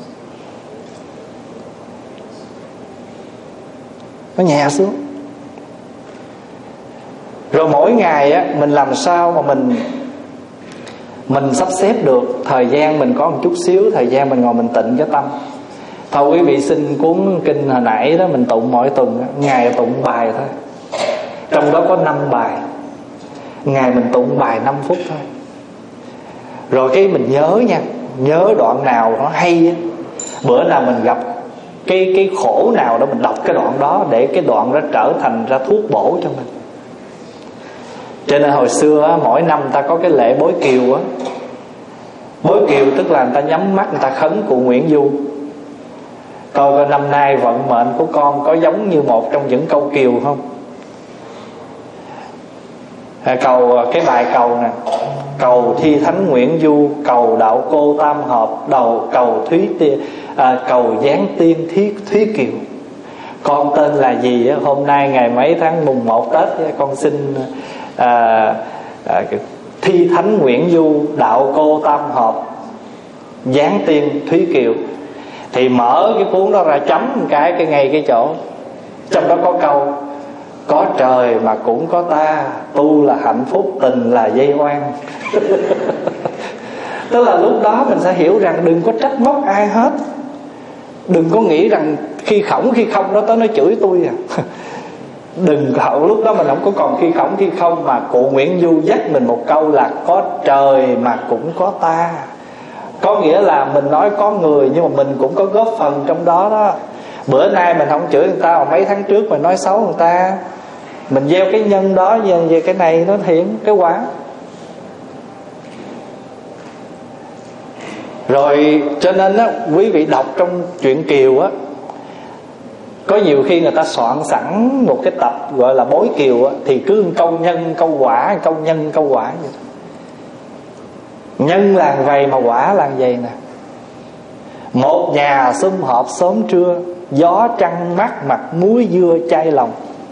Nó nhẹ xuống. Rồi mỗi ngày á, mình làm sao mà mình Mình sắp xếp được thời gian, mình có một chút xíu thời gian mình ngồi mình tịnh cái tâm. Thôi quý vị xin cuốn kinh hồi nãy đó, mình tụng mỗi tuần, ngày tụng bài thôi. Trong đó có năm bài, ngày mình tụng bài năm phút thôi. Rồi cái mình nhớ nha, nhớ đoạn nào nó hay á, bữa nào mình gặp cái cái khổ nào đó mình đọc cái đoạn đó, để cái đoạn đó trở thành ra thuốc bổ cho mình. Cho nên hồi xưa á, mỗi năm ta có cái lễ bối kiều á. Bối kiều tức là người ta nhắm mắt, người ta khấn cụ Nguyễn Du, coi coi năm nay vận mệnh của con có giống như một trong những câu kiều không. À, cầu cái bài cầu nè: cầu Thi Thánh Nguyễn Du, cầu đạo cô Tam Hợp, đầu cầu Thúy Tiên, à, cầu Giáng Tiên Thúy, Thúy Kiều. Con tên là gì á, hôm nay ngày mấy tháng mùng một Tết, con xin à, à, Thi Thánh Nguyễn Du, đạo cô Tam Hợp, Giáng Tiên Thúy Kiều. Thì mở cái cuốn đó ra chấm một cái cái ngay cái chỗ, trong đó có câu: có trời mà cũng có ta, tu là hạnh phúc, tình là dây oan. Tức là lúc đó mình sẽ hiểu rằng đừng có trách móc ai hết. Đừng có nghĩ rằng khi khổng khi không đó tới nó chửi tôi à. Đừng hậu lúc đó mình không có còn khi khổng khi không, mà cụ Nguyễn Du dắt mình một câu là có trời mà cũng có ta. Có nghĩa là mình nói có người nhưng mà mình cũng có góp phần trong đó đó. Bữa nay mình không chửi người ta, mà mấy tháng trước mình nói xấu người ta, mình gieo cái nhân đó về, về cái này nó hiện cái quả. Rồi cho nên á, quý vị đọc trong truyện Kiều á, có nhiều khi người ta soạn sẵn một cái tập gọi là bối Kiều á, thì cứ câu nhân câu quả, câu nhân câu quả vậy. Nhân là vậy mà quả là vậy nè: một nhà sum họp sớm trưa, gió trăng mát mặt muối dưa chai lòng.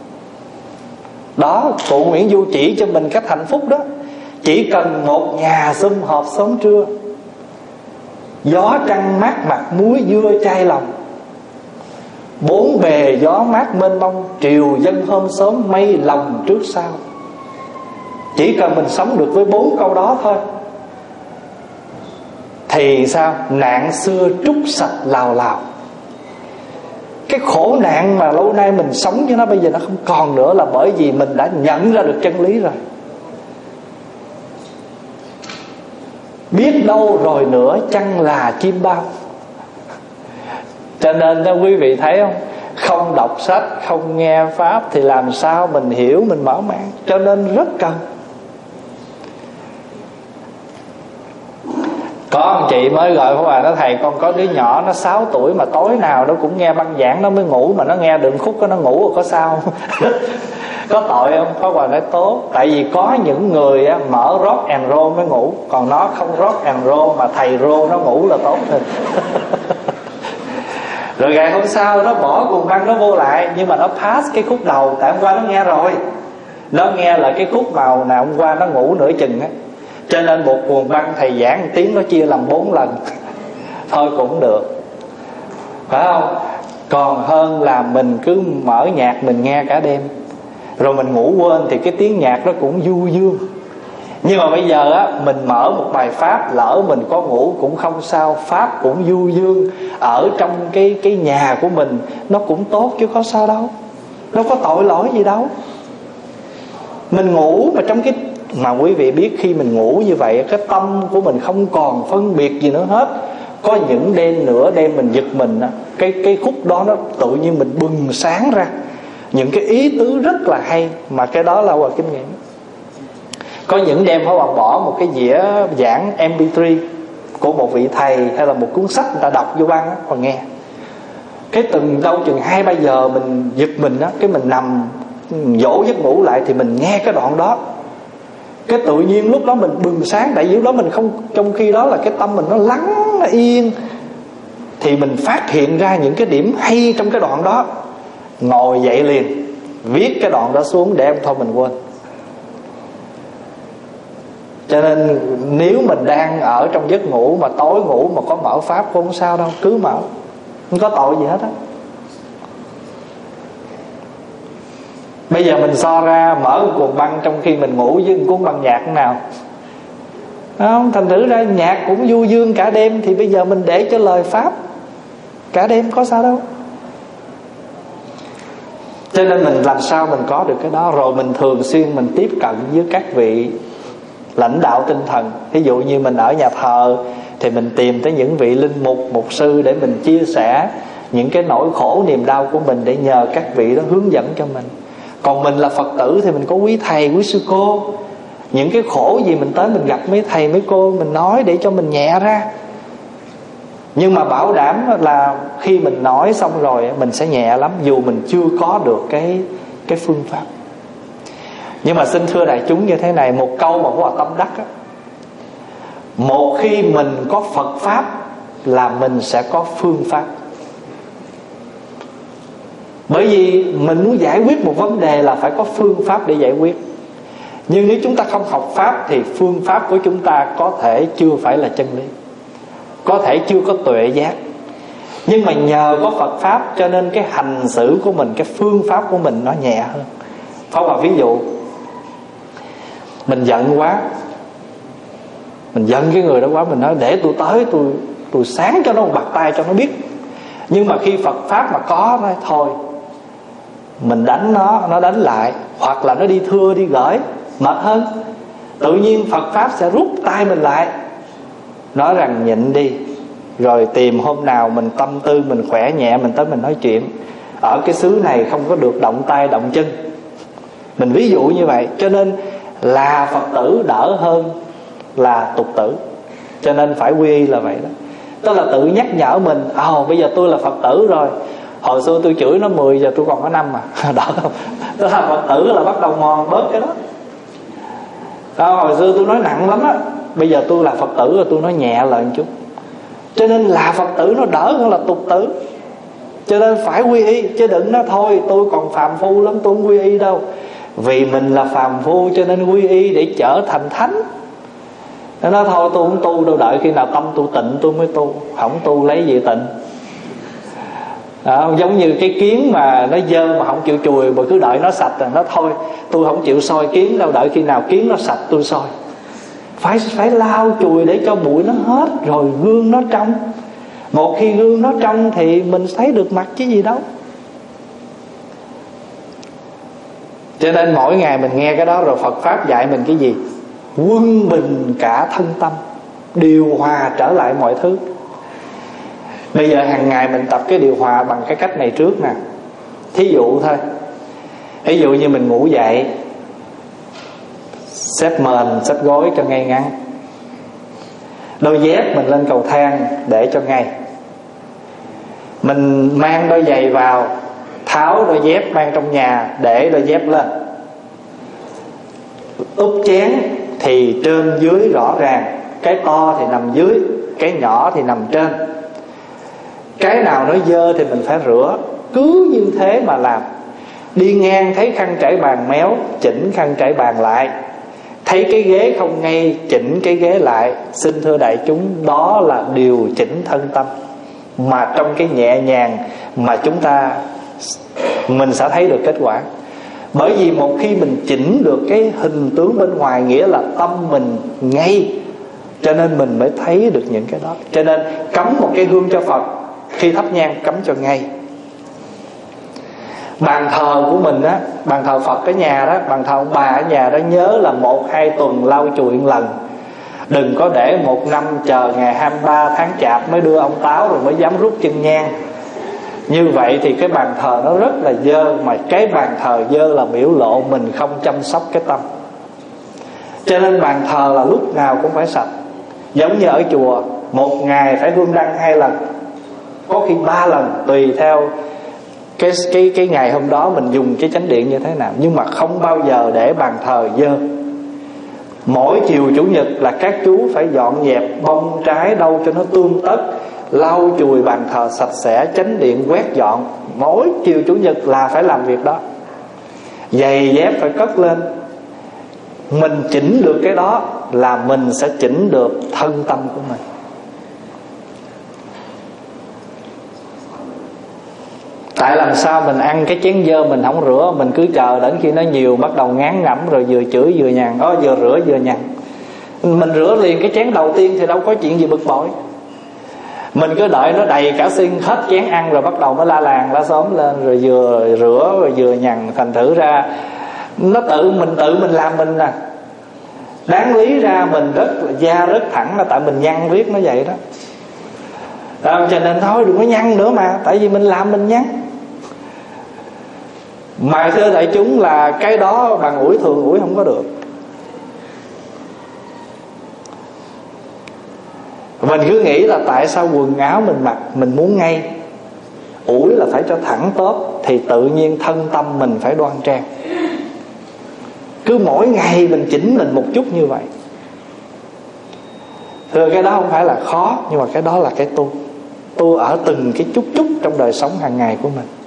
Đó, cụ Nguyễn Du chỉ cho mình cách hạnh phúc đó. Chỉ cần một nhà sum họp sớm trưa, gió trăng mát mặt muối dưa chai lòng, bốn bề gió mát mênh mông, triều dân hôm sớm mây lòng trước sau. Chỉ cần mình sống được với bốn câu đó thôi thì sao? Nạn xưa trút sạch lào lào. Cái khổ nạn mà lâu nay mình sống với nó bây giờ nó không còn nữa, là bởi vì mình đã nhận ra được chân lý rồi. Biết đâu rồi nữa chăng là chim bao. Cho nên đó quý vị thấy không, không đọc sách, không nghe Pháp thì làm sao mình hiểu, mình mở mang. Cho nên rất cần. Có ông chị mới gọi Pháp Hòa nói: thầy con có đứa nhỏ nó sáu tuổi mà tối nào nó cũng nghe băng giảng nó mới ngủ, mà nó nghe đường khúc nó ngủ rồi có sao không? Có tội không? Pháp Hòa nói tốt. Tại vì có những người á, mở rock and roll mới ngủ, còn nó không rock and roll mà thầy roll nó ngủ là tốt hơn. Rồi ngày hôm sau nó bỏ cuồng băng nó vô lại, nhưng mà nó pass cái khúc đầu, tại hôm qua nó nghe rồi. Nó nghe là cái khúc màu nào hôm qua nó ngủ nửa chừng á, cho nên một cuồng băng thầy giảng một tiếng nó chia làm bốn lần. Thôi cũng được, phải không? Còn hơn là mình cứ mở nhạc mình nghe cả đêm, rồi mình ngủ quên thì cái tiếng nhạc nó cũng du dương. Nhưng mà bây giờ á, mình mở một bài pháp, lỡ mình có ngủ cũng không sao, pháp cũng du dương ở trong cái cái nhà của mình, nó cũng tốt chứ có sao đâu, đâu có tội lỗi gì đâu. Mình ngủ mà trong cái mà quý vị biết, khi mình ngủ như vậy, cái tâm của mình không còn phân biệt gì nữa hết. Có những đêm nữa đêm mình giật mình á, cái cái khúc đó nó tự nhiên mình bừng sáng ra những cái ý tứ rất là hay, mà cái đó là qua kinh nghiệm. Có những đêm họ còn bỏ một cái dĩa giảng em pê ba của một vị thầy hay là một cuốn sách người ta đọc vô băng á, còn nghe. Cái từng đâu chừng hai ba giờ mình giật mình á, cái mình nằm dỗ giấc ngủ lại thì mình nghe cái đoạn đó, cái tự nhiên lúc đó mình bừng sáng. Tại vì lúc đó mình không, trong khi đó là cái tâm mình nó lắng, nó yên, thì mình phát hiện ra những cái điểm hay trong cái đoạn đó, ngồi dậy liền viết cái đoạn đó xuống để thôi mình quên. Cho nên nếu mình đang ở trong giấc ngủ mà tối ngủ mà có mở pháp cũng không sao đâu, cứ mở, không có tội gì hết á. Bây giờ mình so ra mở một cuồng băng trong khi mình ngủ với một cuốn băng nhạc nào, không? Thành thử ra nhạc cũng du dương cả đêm, thì bây giờ mình để cho lời pháp cả đêm có sao đâu. Cho nên mình làm sao mình có được cái đó. Rồi mình thường xuyên mình tiếp cận với các vị lãnh đạo tinh thần. Ví dụ như mình ở nhà thờ thì mình tìm tới những vị linh mục, mục sư để mình chia sẻ những cái nỗi khổ niềm đau của mình, để nhờ các vị đó hướng dẫn cho mình. Còn mình là Phật tử thì mình có quý thầy, quý sư cô, những cái khổ gì mình tới mình gặp mấy thầy mấy cô mình nói để cho mình nhẹ ra. Nhưng mà bảo đảm là khi mình nói xong rồi mình sẽ nhẹ lắm, dù mình chưa có được cái cái phương pháp. Nhưng mà xin thưa đại chúng như thế này, một câu mà của Hòa Tâm Đắc á, một khi mình có Phật pháp là mình sẽ có phương pháp. Bởi vì mình muốn giải quyết một vấn đề là phải có phương pháp để giải quyết. Nhưng nếu chúng ta không học pháp thì phương pháp của chúng ta có thể chưa phải là chân lý, có thể chưa có tuệ giác. Nhưng mà nhờ có Phật pháp cho nên cái hành xử của mình, cái phương pháp của mình nó nhẹ hơn. Phá Hòa ví dụ, mình giận quá, mình giận cái người đó quá, mình nói để tôi tới tôi tôi sáng cho nó một bạt tay cho nó biết. Nhưng mà khi Phật pháp mà có nói thôi, mình đánh nó, nó đánh lại, hoặc là nó đi thưa đi gửi mệt hơn, tự nhiên Phật pháp sẽ rút tay mình lại, nói rằng nhịn đi, rồi tìm hôm nào mình tâm tư mình khỏe nhẹ mình tới mình nói chuyện. Ở cái xứ này không có được động tay động chân, mình ví dụ như vậy. Cho nên là Phật tử đỡ hơn là tục tử. Cho nên phải quy y là vậy đó. Tức là tự nhắc nhở mình, ồ oh, bây giờ tôi là Phật tử rồi, hồi xưa tôi chửi nó mười, giờ tôi còn có năm mà đỡ không? Tức là Phật tử là bắt đầu mòn bớt cái đó. Đó, hồi xưa tôi nói nặng lắm á, bây giờ tôi là Phật tử rồi tôi nói nhẹ lại một chút. Cho nên là Phật tử nó đỡ hơn là tục tử. Cho nên phải quy y, chứ đừng nói thôi tôi còn phàm phu lắm tôi không quy y đâu. Vì mình là phàm phu cho nên quy y để trở thành thánh. Nó nói thôi tôi không tu đâu, đợi khi nào tâm tôi tịnh tôi mới tu. Không tu lấy gì tịnh. Đó, giống như cái kiến mà nó dơ mà không chịu chùi, mà cứ đợi nó sạch rồi nó thôi tôi không chịu soi kiến đâu, đợi khi nào kiến nó sạch tôi soi. Phải phải lau chùi để cho bụi nó hết, rồi gương nó trong. Một khi gương nó trong thì mình thấy được mặt chứ gì đâu. Cho nên mỗi ngày mình nghe cái đó rồi Phật pháp dạy mình cái gì? Quân bình cả thân tâm, điều hòa trở lại mọi thứ. Bây giờ hàng ngày mình tập cái điều hòa bằng cái cách này trước nè. Thí dụ thôi, ví dụ như mình ngủ dậy, xếp mền, xếp gối cho ngay ngắn, đôi dép mình lên cầu thang để cho ngay, mình mang đôi giày vào, tháo đôi dép mang trong nhà để đôi dép lên. Úp chén thì trên dưới rõ ràng, cái to thì nằm dưới, cái nhỏ thì nằm trên. Cái nào nó dơ thì mình phải rửa, cứ như thế mà làm. Đi ngang thấy khăn trải bàn méo, chỉnh khăn trải bàn lại. Thấy cái ghế không ngay, chỉnh cái ghế lại. Xin thưa đại chúng, đó là điều chỉnh thân tâm, mà trong cái nhẹ nhàng mà chúng ta mình sẽ thấy được kết quả. Bởi vì một khi mình chỉnh được cái hình tướng bên ngoài, nghĩa là tâm mình ngay, cho nên mình mới thấy được những cái đó. Cho nên cắm một cái hương cho Phật, khi thắp nhang cắm cho ngay. Bàn thờ của mình á, bàn thờ Phật ở nhà đó, bàn thờ ông bà ở nhà đó, nhớ là một hai tuần lau chùi một lần. Đừng có để một năm chờ ngày hai mươi ba tháng Chạp mới đưa ông Táo rồi mới dám rút chân nhang. Như vậy thì cái bàn thờ nó rất là dơ, mà cái bàn thờ dơ là biểu lộ mình không chăm sóc cái tâm. Cho nên bàn thờ là lúc nào cũng phải sạch. Giống như ở chùa, một ngày phải hương đăng hai lần, có khi ba lần, tùy theo cái, cái, cái ngày hôm đó mình dùng cái chánh điện như thế nào. Nhưng mà không bao giờ để bàn thờ dơ. Mỗi chiều Chủ nhật là các chú phải dọn dẹp bông trái đâu cho nó tươm tất, lau chùi bàn thờ sạch sẽ, chánh điện quét dọn. Mỗi chiều Chủ nhật là phải làm việc đó. Giày dép phải cất lên. Mình chỉnh được cái đó là mình sẽ chỉnh được thân tâm của mình. Tại làm sao mình ăn cái chén dơ mình không rửa, mình cứ chờ đến khi nó nhiều bắt đầu ngán ngẩm rồi vừa chửi vừa nhằn, đó vừa rửa vừa nhằn. Mình rửa liền cái chén đầu tiên thì đâu có chuyện gì bực bội. Mình cứ đợi nó đầy cả xin hết chén ăn rồi bắt đầu mới la làng la xóm lên, rồi vừa rửa rồi vừa nhằn. Thành thử ra nó tự mình tự mình làm mình nè. Đáng lý ra mình rất là da rất thẳng là tại mình nhăn riết nó vậy đó. Đó, cho nên thôi đừng có nhăn nữa mà, tại vì mình làm mình nhăn. Mà thưa đại chúng là cái đó bằng ủi thường ủi không có được. Mình cứ nghĩ là tại sao quần áo mình mặc mình muốn ngay, ủi là phải cho thẳng tốp, thì tự nhiên thân tâm mình phải đoan trang. Cứ mỗi ngày mình chỉnh mình một chút như vậy. Thưa cái đó không phải là khó, nhưng mà cái đó là cái tu. Tu ở từng cái chút chút trong đời sống hàng ngày của mình.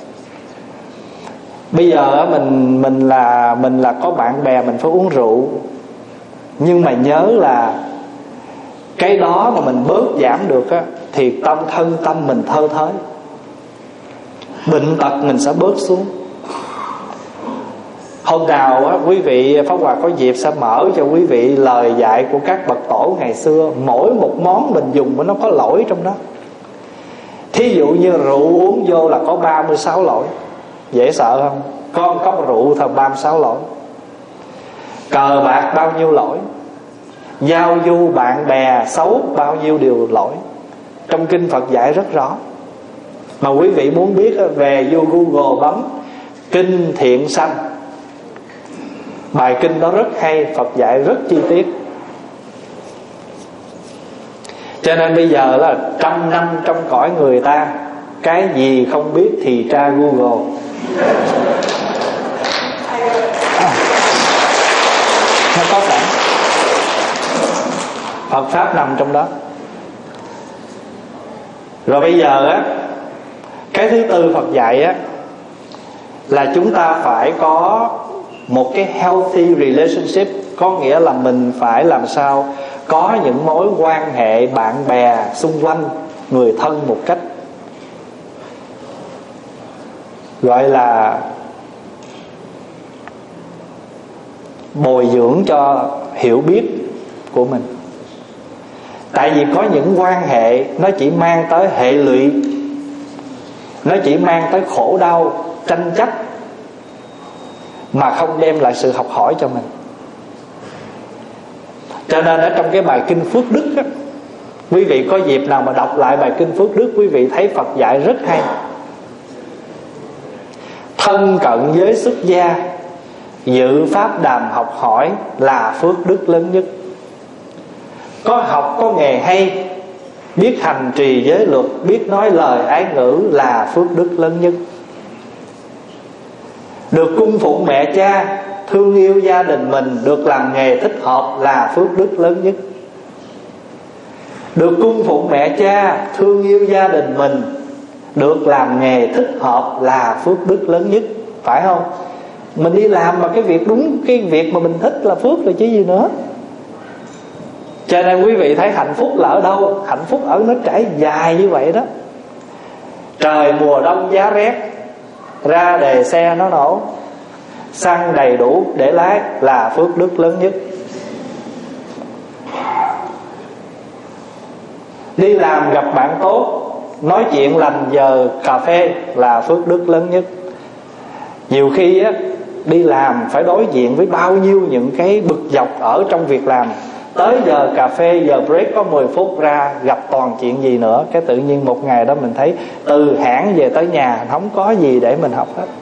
Bây giờ mình mình là mình là có bạn bè mình phải uống rượu, nhưng mà nhớ là cái đó mà mình bớt giảm được á, thì tâm thân tâm mình thơ thới, bệnh tật mình sẽ bớt xuống. Hôm nào á, quý vị Pháp Hòa có dịp sẽ mở cho quý vị lời dạy của các bậc tổ ngày xưa. Mỗi một món mình dùng nó có lỗi trong đó. Thí dụ như rượu uống vô là có ba mươi sáu lỗi. Dễ sợ không? Có một cốc rượu thôi ba mươi sáu lỗi. Cờ bạc bao nhiêu lỗi. Giao du bạn bè xấu bao nhiêu điều lỗi. Trong kinh Phật dạy rất rõ. Mà quý vị muốn biết về vô Google bấm Kinh Thiện Sanh. Bài kinh đó rất hay, Phật dạy rất chi tiết. Cho nên bây giờ là trăm năm trong cõi người ta, cái gì không biết thì tra Google. À, nó có sẵn, Phật Pháp nằm trong đó. Rồi bây giờ á, cái thứ tư Phật dạy á, là chúng ta phải có một cái healthy relationship. Có nghĩa là mình phải làm sao có những mối quan hệ bạn bè xung quanh, người thân một cách gọi là bồi dưỡng cho hiểu biết của mình. Tại vì có những quan hệ nó chỉ mang tới hệ lụy, nó chỉ mang tới khổ đau, tranh chấp, mà không đem lại sự học hỏi cho mình. Cho nên ở trong cái bài kinh Phước Đức á, quý vị có dịp nào mà đọc lại bài kinh Phước Đức, quý vị thấy Phật dạy rất hay. Thân cận với xuất gia, dự pháp đàm học hỏi là phước đức lớn nhất. Có học có nghề hay, biết hành trì giới luật, biết nói lời ái ngữ là phước đức lớn nhất. Được cung phụng mẹ cha, thương yêu gia đình mình, được làm nghề thích hợp là phước đức lớn nhất. Được cung phụng mẹ cha, thương yêu gia đình mình, được làm nghề thích hợp là phước đức lớn nhất. phải không? Mình đi làm mà cái việc đúng, cái việc mà mình thích là phước rồi chứ gì nữa. Cho nên quý vị thấy hạnh phúc là ở đâu? Hạnh phúc ở nó trải dài như vậy đó. Trời mùa đông giá rét, ra đề xe nó nổ, xăng đầy đủ để lái là phước đức lớn nhất. Đi làm gặp bạn tốt, nói chuyện lành giờ cà phê là phước đức lớn nhất. Nhiều khi á, đi làm phải đối diện với bao nhiêu những cái bực dọc ở trong việc làm, tới giờ cà phê, giờ break có mười phút ra gặp toàn chuyện gì nữa. Cái tự nhiên một ngày đó mình thấy từ hãng về tới nhà không có gì để mình học hết.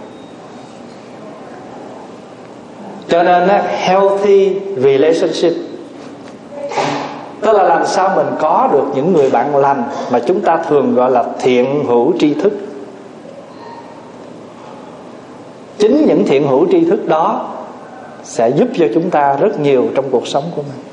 Cho nên á, healthy relationship tức là làm sao mình có được những người bạn lành mà chúng ta thường gọi là thiện hữu tri thức. Chính những thiện hữu tri thức đó sẽ giúp cho chúng ta rất nhiều trong cuộc sống của mình.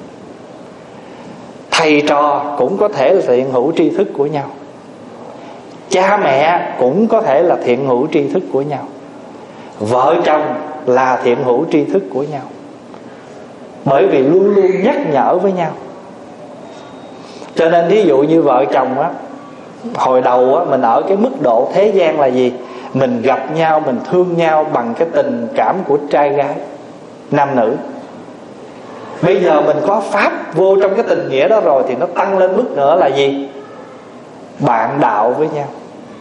Thầy trò cũng có thể là thiện hữu tri thức của nhau, cha mẹ cũng có thể là thiện hữu tri thức của nhau, vợ chồng là thiện hữu tri thức của nhau, bởi vì luôn luôn nhắc nhở với nhau. Cho nên ví dụ như vợ chồng á, hồi đầu á, mình ở cái mức độ thế gian là gì? Mình gặp nhau, mình thương nhau bằng cái tình cảm của trai gái, nam nữ. Bây giờ mình có pháp vô trong cái tình nghĩa đó rồi thì nó tăng lên mức nữa là gì? Bạn đạo với nhau.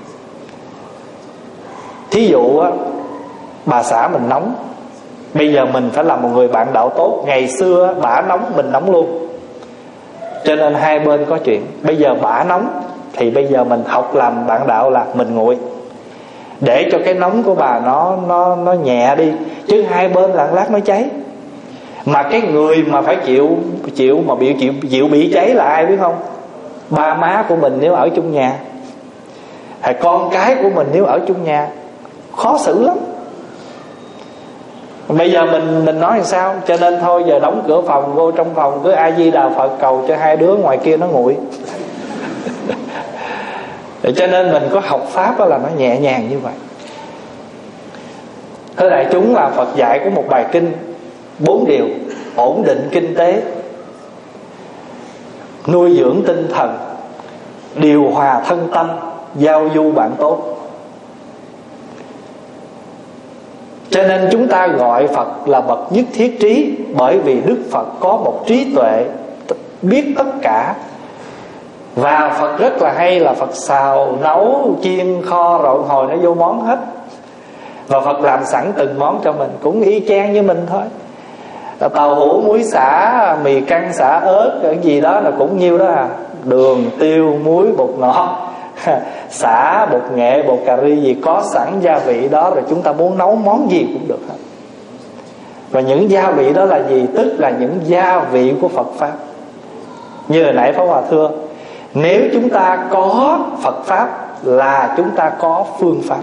Thí dụ á, bà xã mình nóng, bây giờ mình phải làm một người bạn đạo tốt. Ngày xưa bà nóng mình nóng luôn, cho nên hai bên có chuyện. Bây giờ bà nóng thì bây giờ mình học làm bạn đạo là mình nguội, để cho cái nóng của bà nó nó nó nhẹ đi, chứ hai bên lặng lát nó cháy. Mà cái người mà phải chịu chịu mà bị chịu chịu bị cháy là ai biết không? Ba má của mình nếu ở chung nhà, hay con cái của mình nếu ở chung nhà, khó xử lắm. Bây giờ mình mình nói làm sao? Cho nên thôi giờ đóng cửa phòng, vô trong phòng cứ A Di Đà Phật cầu cho hai đứa ngoài kia nó nguội. Cho nên mình có học pháp đó là nó nhẹ nhàng như vậy. Thưa đại chúng, là Phật dạy có một bài kinh bốn điều: ổn định kinh tế, nuôi dưỡng tinh thần, điều hòa thân tâm, giao du bạn tốt. Cho nên chúng ta gọi Phật là bậc nhất thiết trí, bởi vì Đức Phật có một trí tuệ biết tất cả. Và Phật rất là hay là Phật xào, nấu, chiên, kho, rồi hồi nó vô món hết. Và Phật làm sẵn từng món cho mình, cũng y chang như mình thôi. Tàu hũ, muối xả, mì căng, xả ớt, cái gì đó là cũng nhiêu đó à. Đường, tiêu, muối, bột ngọt, xả, bột nghệ, bột cà ri gì có sẵn gia vị đó, rồi chúng ta muốn nấu món gì cũng được hết. Và những gia vị đó là gì? Tức là những gia vị của Phật Pháp. Như hồi nãy Pháp Hòa thưa, nếu chúng ta có Phật Pháp là chúng ta có phương pháp.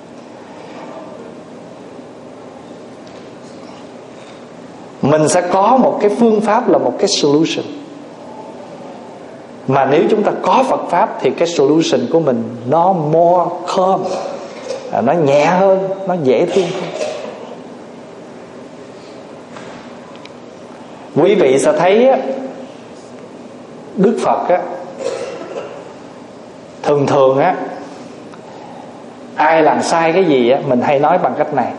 Mình sẽ có một cái phương pháp là một cái solution. Mà nếu chúng ta có Phật Pháp thì cái solution của mình nó more calm, nó nhẹ hơn, nó dễ thương hơn. Quý vị sẽ thấy Đức Phật á, thường thường á, ai làm sai cái gì á, mình hay nói bằng cách này: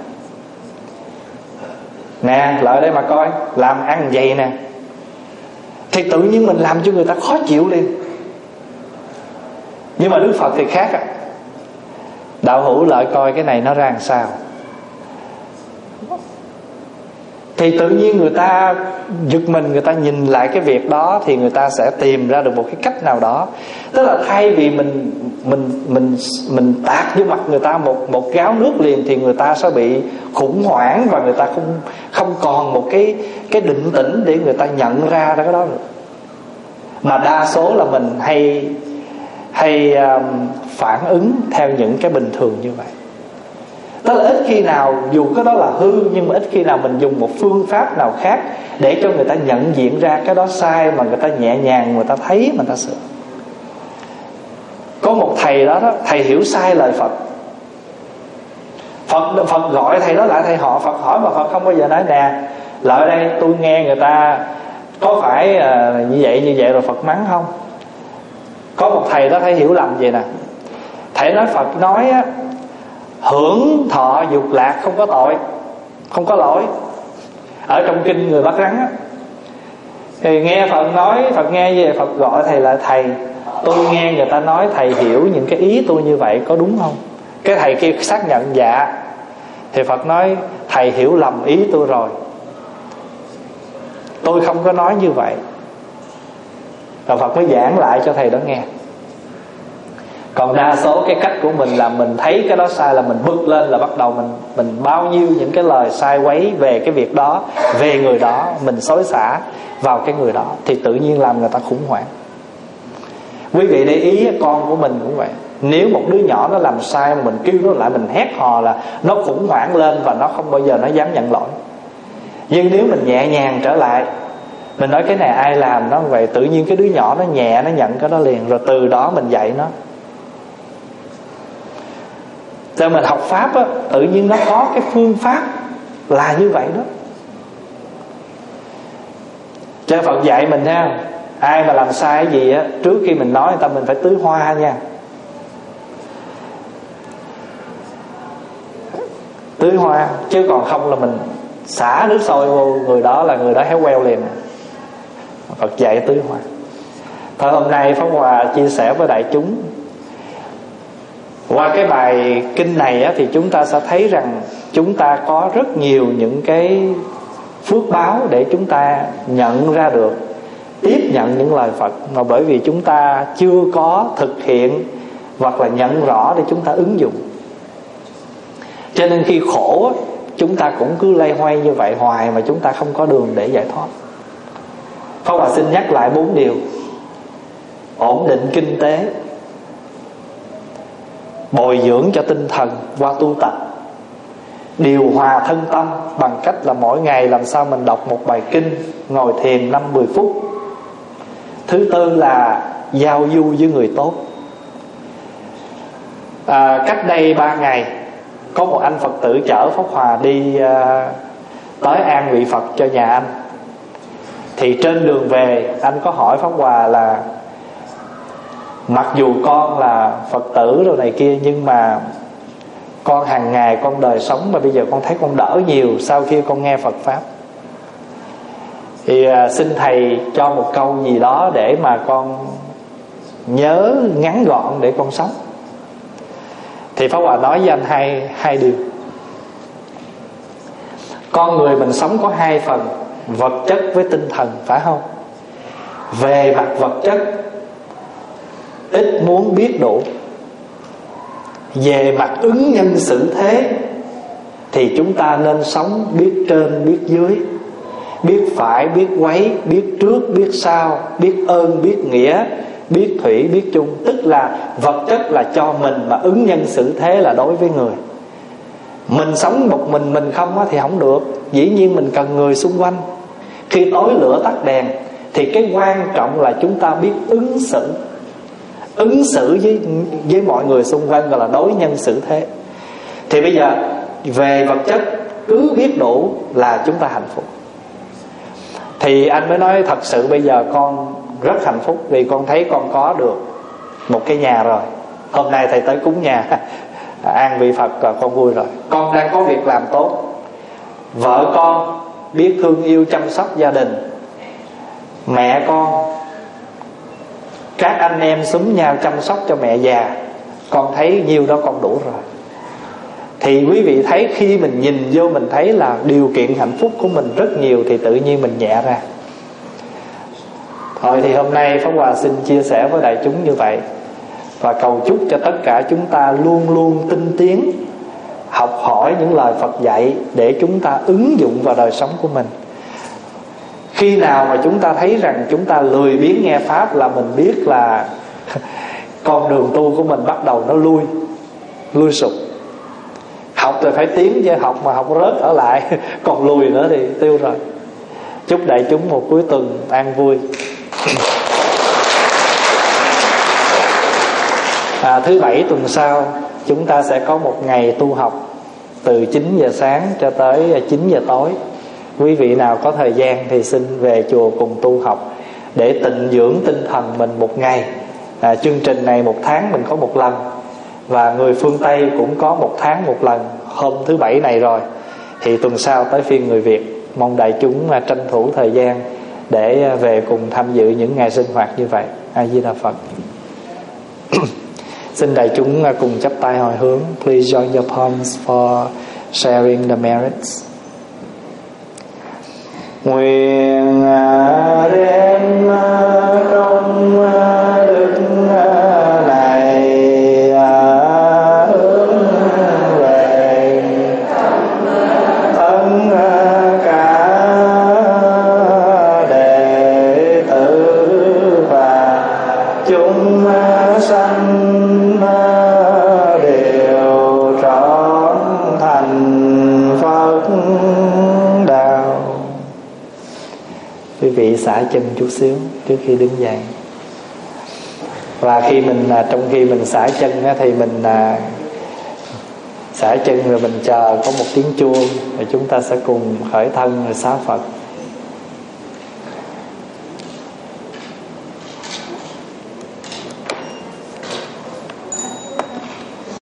nè, lại đây mà coi, làm ăn vậy nè. Thì tự nhiên mình làm cho người ta khó chịu liền. Nhưng mà Đức Phật thì khác á. Đạo hữu lại coi cái này nó ra làm sao, thì tự nhiên người ta giật mình, người ta nhìn lại cái việc đó thì người ta sẽ tìm ra được một cái cách nào đó. Tức là thay vì mình mình mình mình tạt vô mặt người ta một một gáo nước liền, thì người ta sẽ bị khủng hoảng và người ta không không còn một cái cái định tĩnh để người ta nhận ra cái đó được. Mà đa số là mình hay hay um, phản ứng theo những cái bình thường như vậy. Tức là ít khi nào, dù cái đó là hư, nhưng mà ít khi nào mình dùng một phương pháp nào khác để cho người ta nhận diện ra cái đó sai, mà người ta nhẹ nhàng, người ta thấy, người ta sửa. Có một thầy đó, đó thầy hiểu sai lời Phật. Phật Phật gọi thầy đó lại thầy họ Phật hỏi, mà Phật không bao giờ nói nè lại đây tôi nghe người ta có phải uh, như vậy như vậy rồi Phật mắng không. Có một thầy đó thấy hiểu lầm vậy nè. Thầy nói Phật nói á, hưởng thọ dục lạc không có tội, không có lỗi. Ở trong kinh người Bắt Rắn á, thì nghe Phật nói, Phật nghe về Phật gọi thầy là thầy, tôi nghe người ta nói thầy hiểu những cái ý tôi như vậy có đúng không? Cái thầy kia xác nhận dạ. Thì Phật nói thầy hiểu lầm ý tôi rồi, tôi không có nói như vậy. Rồi Phật mới giảng lại cho thầy đó nghe. Còn đa số cái cách của mình là mình thấy cái đó sai là mình bực lên, là bắt đầu mình mình bao nhiêu những cái lời sai quấy về cái việc đó, về người đó, mình xối xả vào cái người đó, thì tự nhiên làm người ta khủng hoảng. Quý vị để ý con của mình cũng vậy. Nếu một đứa nhỏ nó làm sai mà mình kêu nó lại, mình hét hò là nó khủng hoảng lên và nó không bao giờ nó dám nhận lỗi. Nhưng nếu mình nhẹ nhàng trở lại, mình nói cái này ai làm nó vậy, tự nhiên cái đứa nhỏ nó nhẹ, nó nhận cái đó liền. Rồi từ đó mình dạy nó. Cho mình học Pháp á, tự nhiên nó có cái phương pháp là như vậy đó. Cho Phật dạy mình ha, ai mà làm sai cái gì á, trước khi mình nói người ta mình phải tưới hoa nha. Tưới hoa, chứ còn không là mình xả nước sôi vô người đó là người đó héo queo liền. Phật dạy tưới hoa. Thôi hôm nay Pháp Hòa chia sẻ với đại chúng qua cái bài kinh này á, thì chúng ta sẽ thấy rằng chúng ta có rất nhiều những cái phước báo để chúng ta nhận ra được, tiếp nhận những lời Phật, mà bởi vì chúng ta chưa có thực hiện hoặc là nhận rõ để chúng ta ứng dụng. Cho nên khi khổ á, chúng ta cũng cứ loay hoay như vậy hoài mà chúng ta không có đường để giải thoát. Pháp Hòa xin nhắc lại bốn điều: ổn định kinh tế, bồi dưỡng cho tinh thần qua tu tập, điều hòa thân tâm bằng cách là mỗi ngày làm sao mình đọc một bài kinh, ngồi thiền năm mười phút. Thứ tư là giao du với người tốt. à, Cách đây ba ngày có một anh Phật tử chở Pháp Hòa đi à, tới an vị Phật cho nhà anh. Thì trên đường về anh có hỏi Pháp Hòa là mặc dù con là Phật tử rồi này kia, nhưng mà con hàng ngày con đời sống mà bây giờ con thấy con đỡ nhiều sau khi con nghe Phật Pháp. Thì à, xin thầy cho một câu gì đó để mà con nhớ ngắn gọn để con sống. Thì Pháp Hòa nói với anh hai, hai điều. Con người mình sống có hai phần, vật chất với tinh thần, phải không? Về mặt vật chất ít muốn biết đủ. Về mặt ứng nhân xử thế thì chúng ta nên sống biết trên biết dưới, biết phải biết quấy, biết trước biết sau, biết ơn biết nghĩa, biết thủy biết chung. Tức là vật chất là cho mình, mà ứng nhân xử thế là đối với người. Mình sống một mình mình không thì không được. Dĩ nhiên mình cần người xung quanh. Khi tối lửa tắt đèn thì cái quan trọng là chúng ta biết ứng xử. Ứng xử với, với mọi người xung quanh, gọi là đối nhân xử thế. Thì bây giờ về vật chất cứ biết đủ là chúng ta hạnh phúc. Thì anh mới nói thật sự bây giờ con rất hạnh phúc, vì con thấy con có được một cái nhà rồi. Hôm nay thầy tới cúng nhà an vị Phật và con vui rồi. Con đang có việc làm tốt, vợ con biết thương yêu chăm sóc gia đình, mẹ con, các anh em xúm nhau chăm sóc cho mẹ già. Con thấy nhiêu đó con đủ rồi. Thì quý vị thấy khi mình nhìn vô mình thấy là điều kiện hạnh phúc của mình rất nhiều, thì tự nhiên mình nhẹ ra. Thôi thì hôm nay Pháp Hòa xin chia sẻ với đại chúng như vậy, và cầu chúc cho tất cả chúng ta luôn luôn tinh tiến, học hỏi những lời Phật dạy để chúng ta ứng dụng vào đời sống của mình. Khi nào mà chúng ta thấy rằng chúng ta lười biếng nghe Pháp là mình biết là con đường tu của mình bắt đầu nó lui Lui sụp. Học thì phải tiến, chứ học mà học rớt ở lại còn lùi nữa thì tiêu rồi. Chúc đại chúng một cuối tuần an vui. à, Thứ bảy tuần sau chúng ta sẽ có một ngày tu học. từ chín giờ sáng cho tới chín giờ tối. Quý vị nào có thời gian thì xin về chùa cùng tu học để tịnh dưỡng tinh thần mình một ngày. à, Chương trình này một tháng mình có một lần, và người phương Tây cũng có một tháng một lần, hôm thứ bảy này rồi. Thì tuần sau tới phiên người Việt. Mong đại chúng tranh thủ thời gian để về cùng tham dự những ngày sinh hoạt như vậy. A Di Đà Phật. Xin đại chúng cùng chắp tay hồi hướng. Please join your palms for sharing the merits. Nguyện đem công đức này hướng về thân cả đệ tử và chúng sanh đều trọn thành Phật đạo. Quý vị xả chân chút xíu trước khi đứng dậy. Và khi mình trong khi mình xả chân thì mình xả chân rồi mình chờ có một tiếng chuông, rồi chúng ta sẽ cùng khởi thân rồi xá Phật.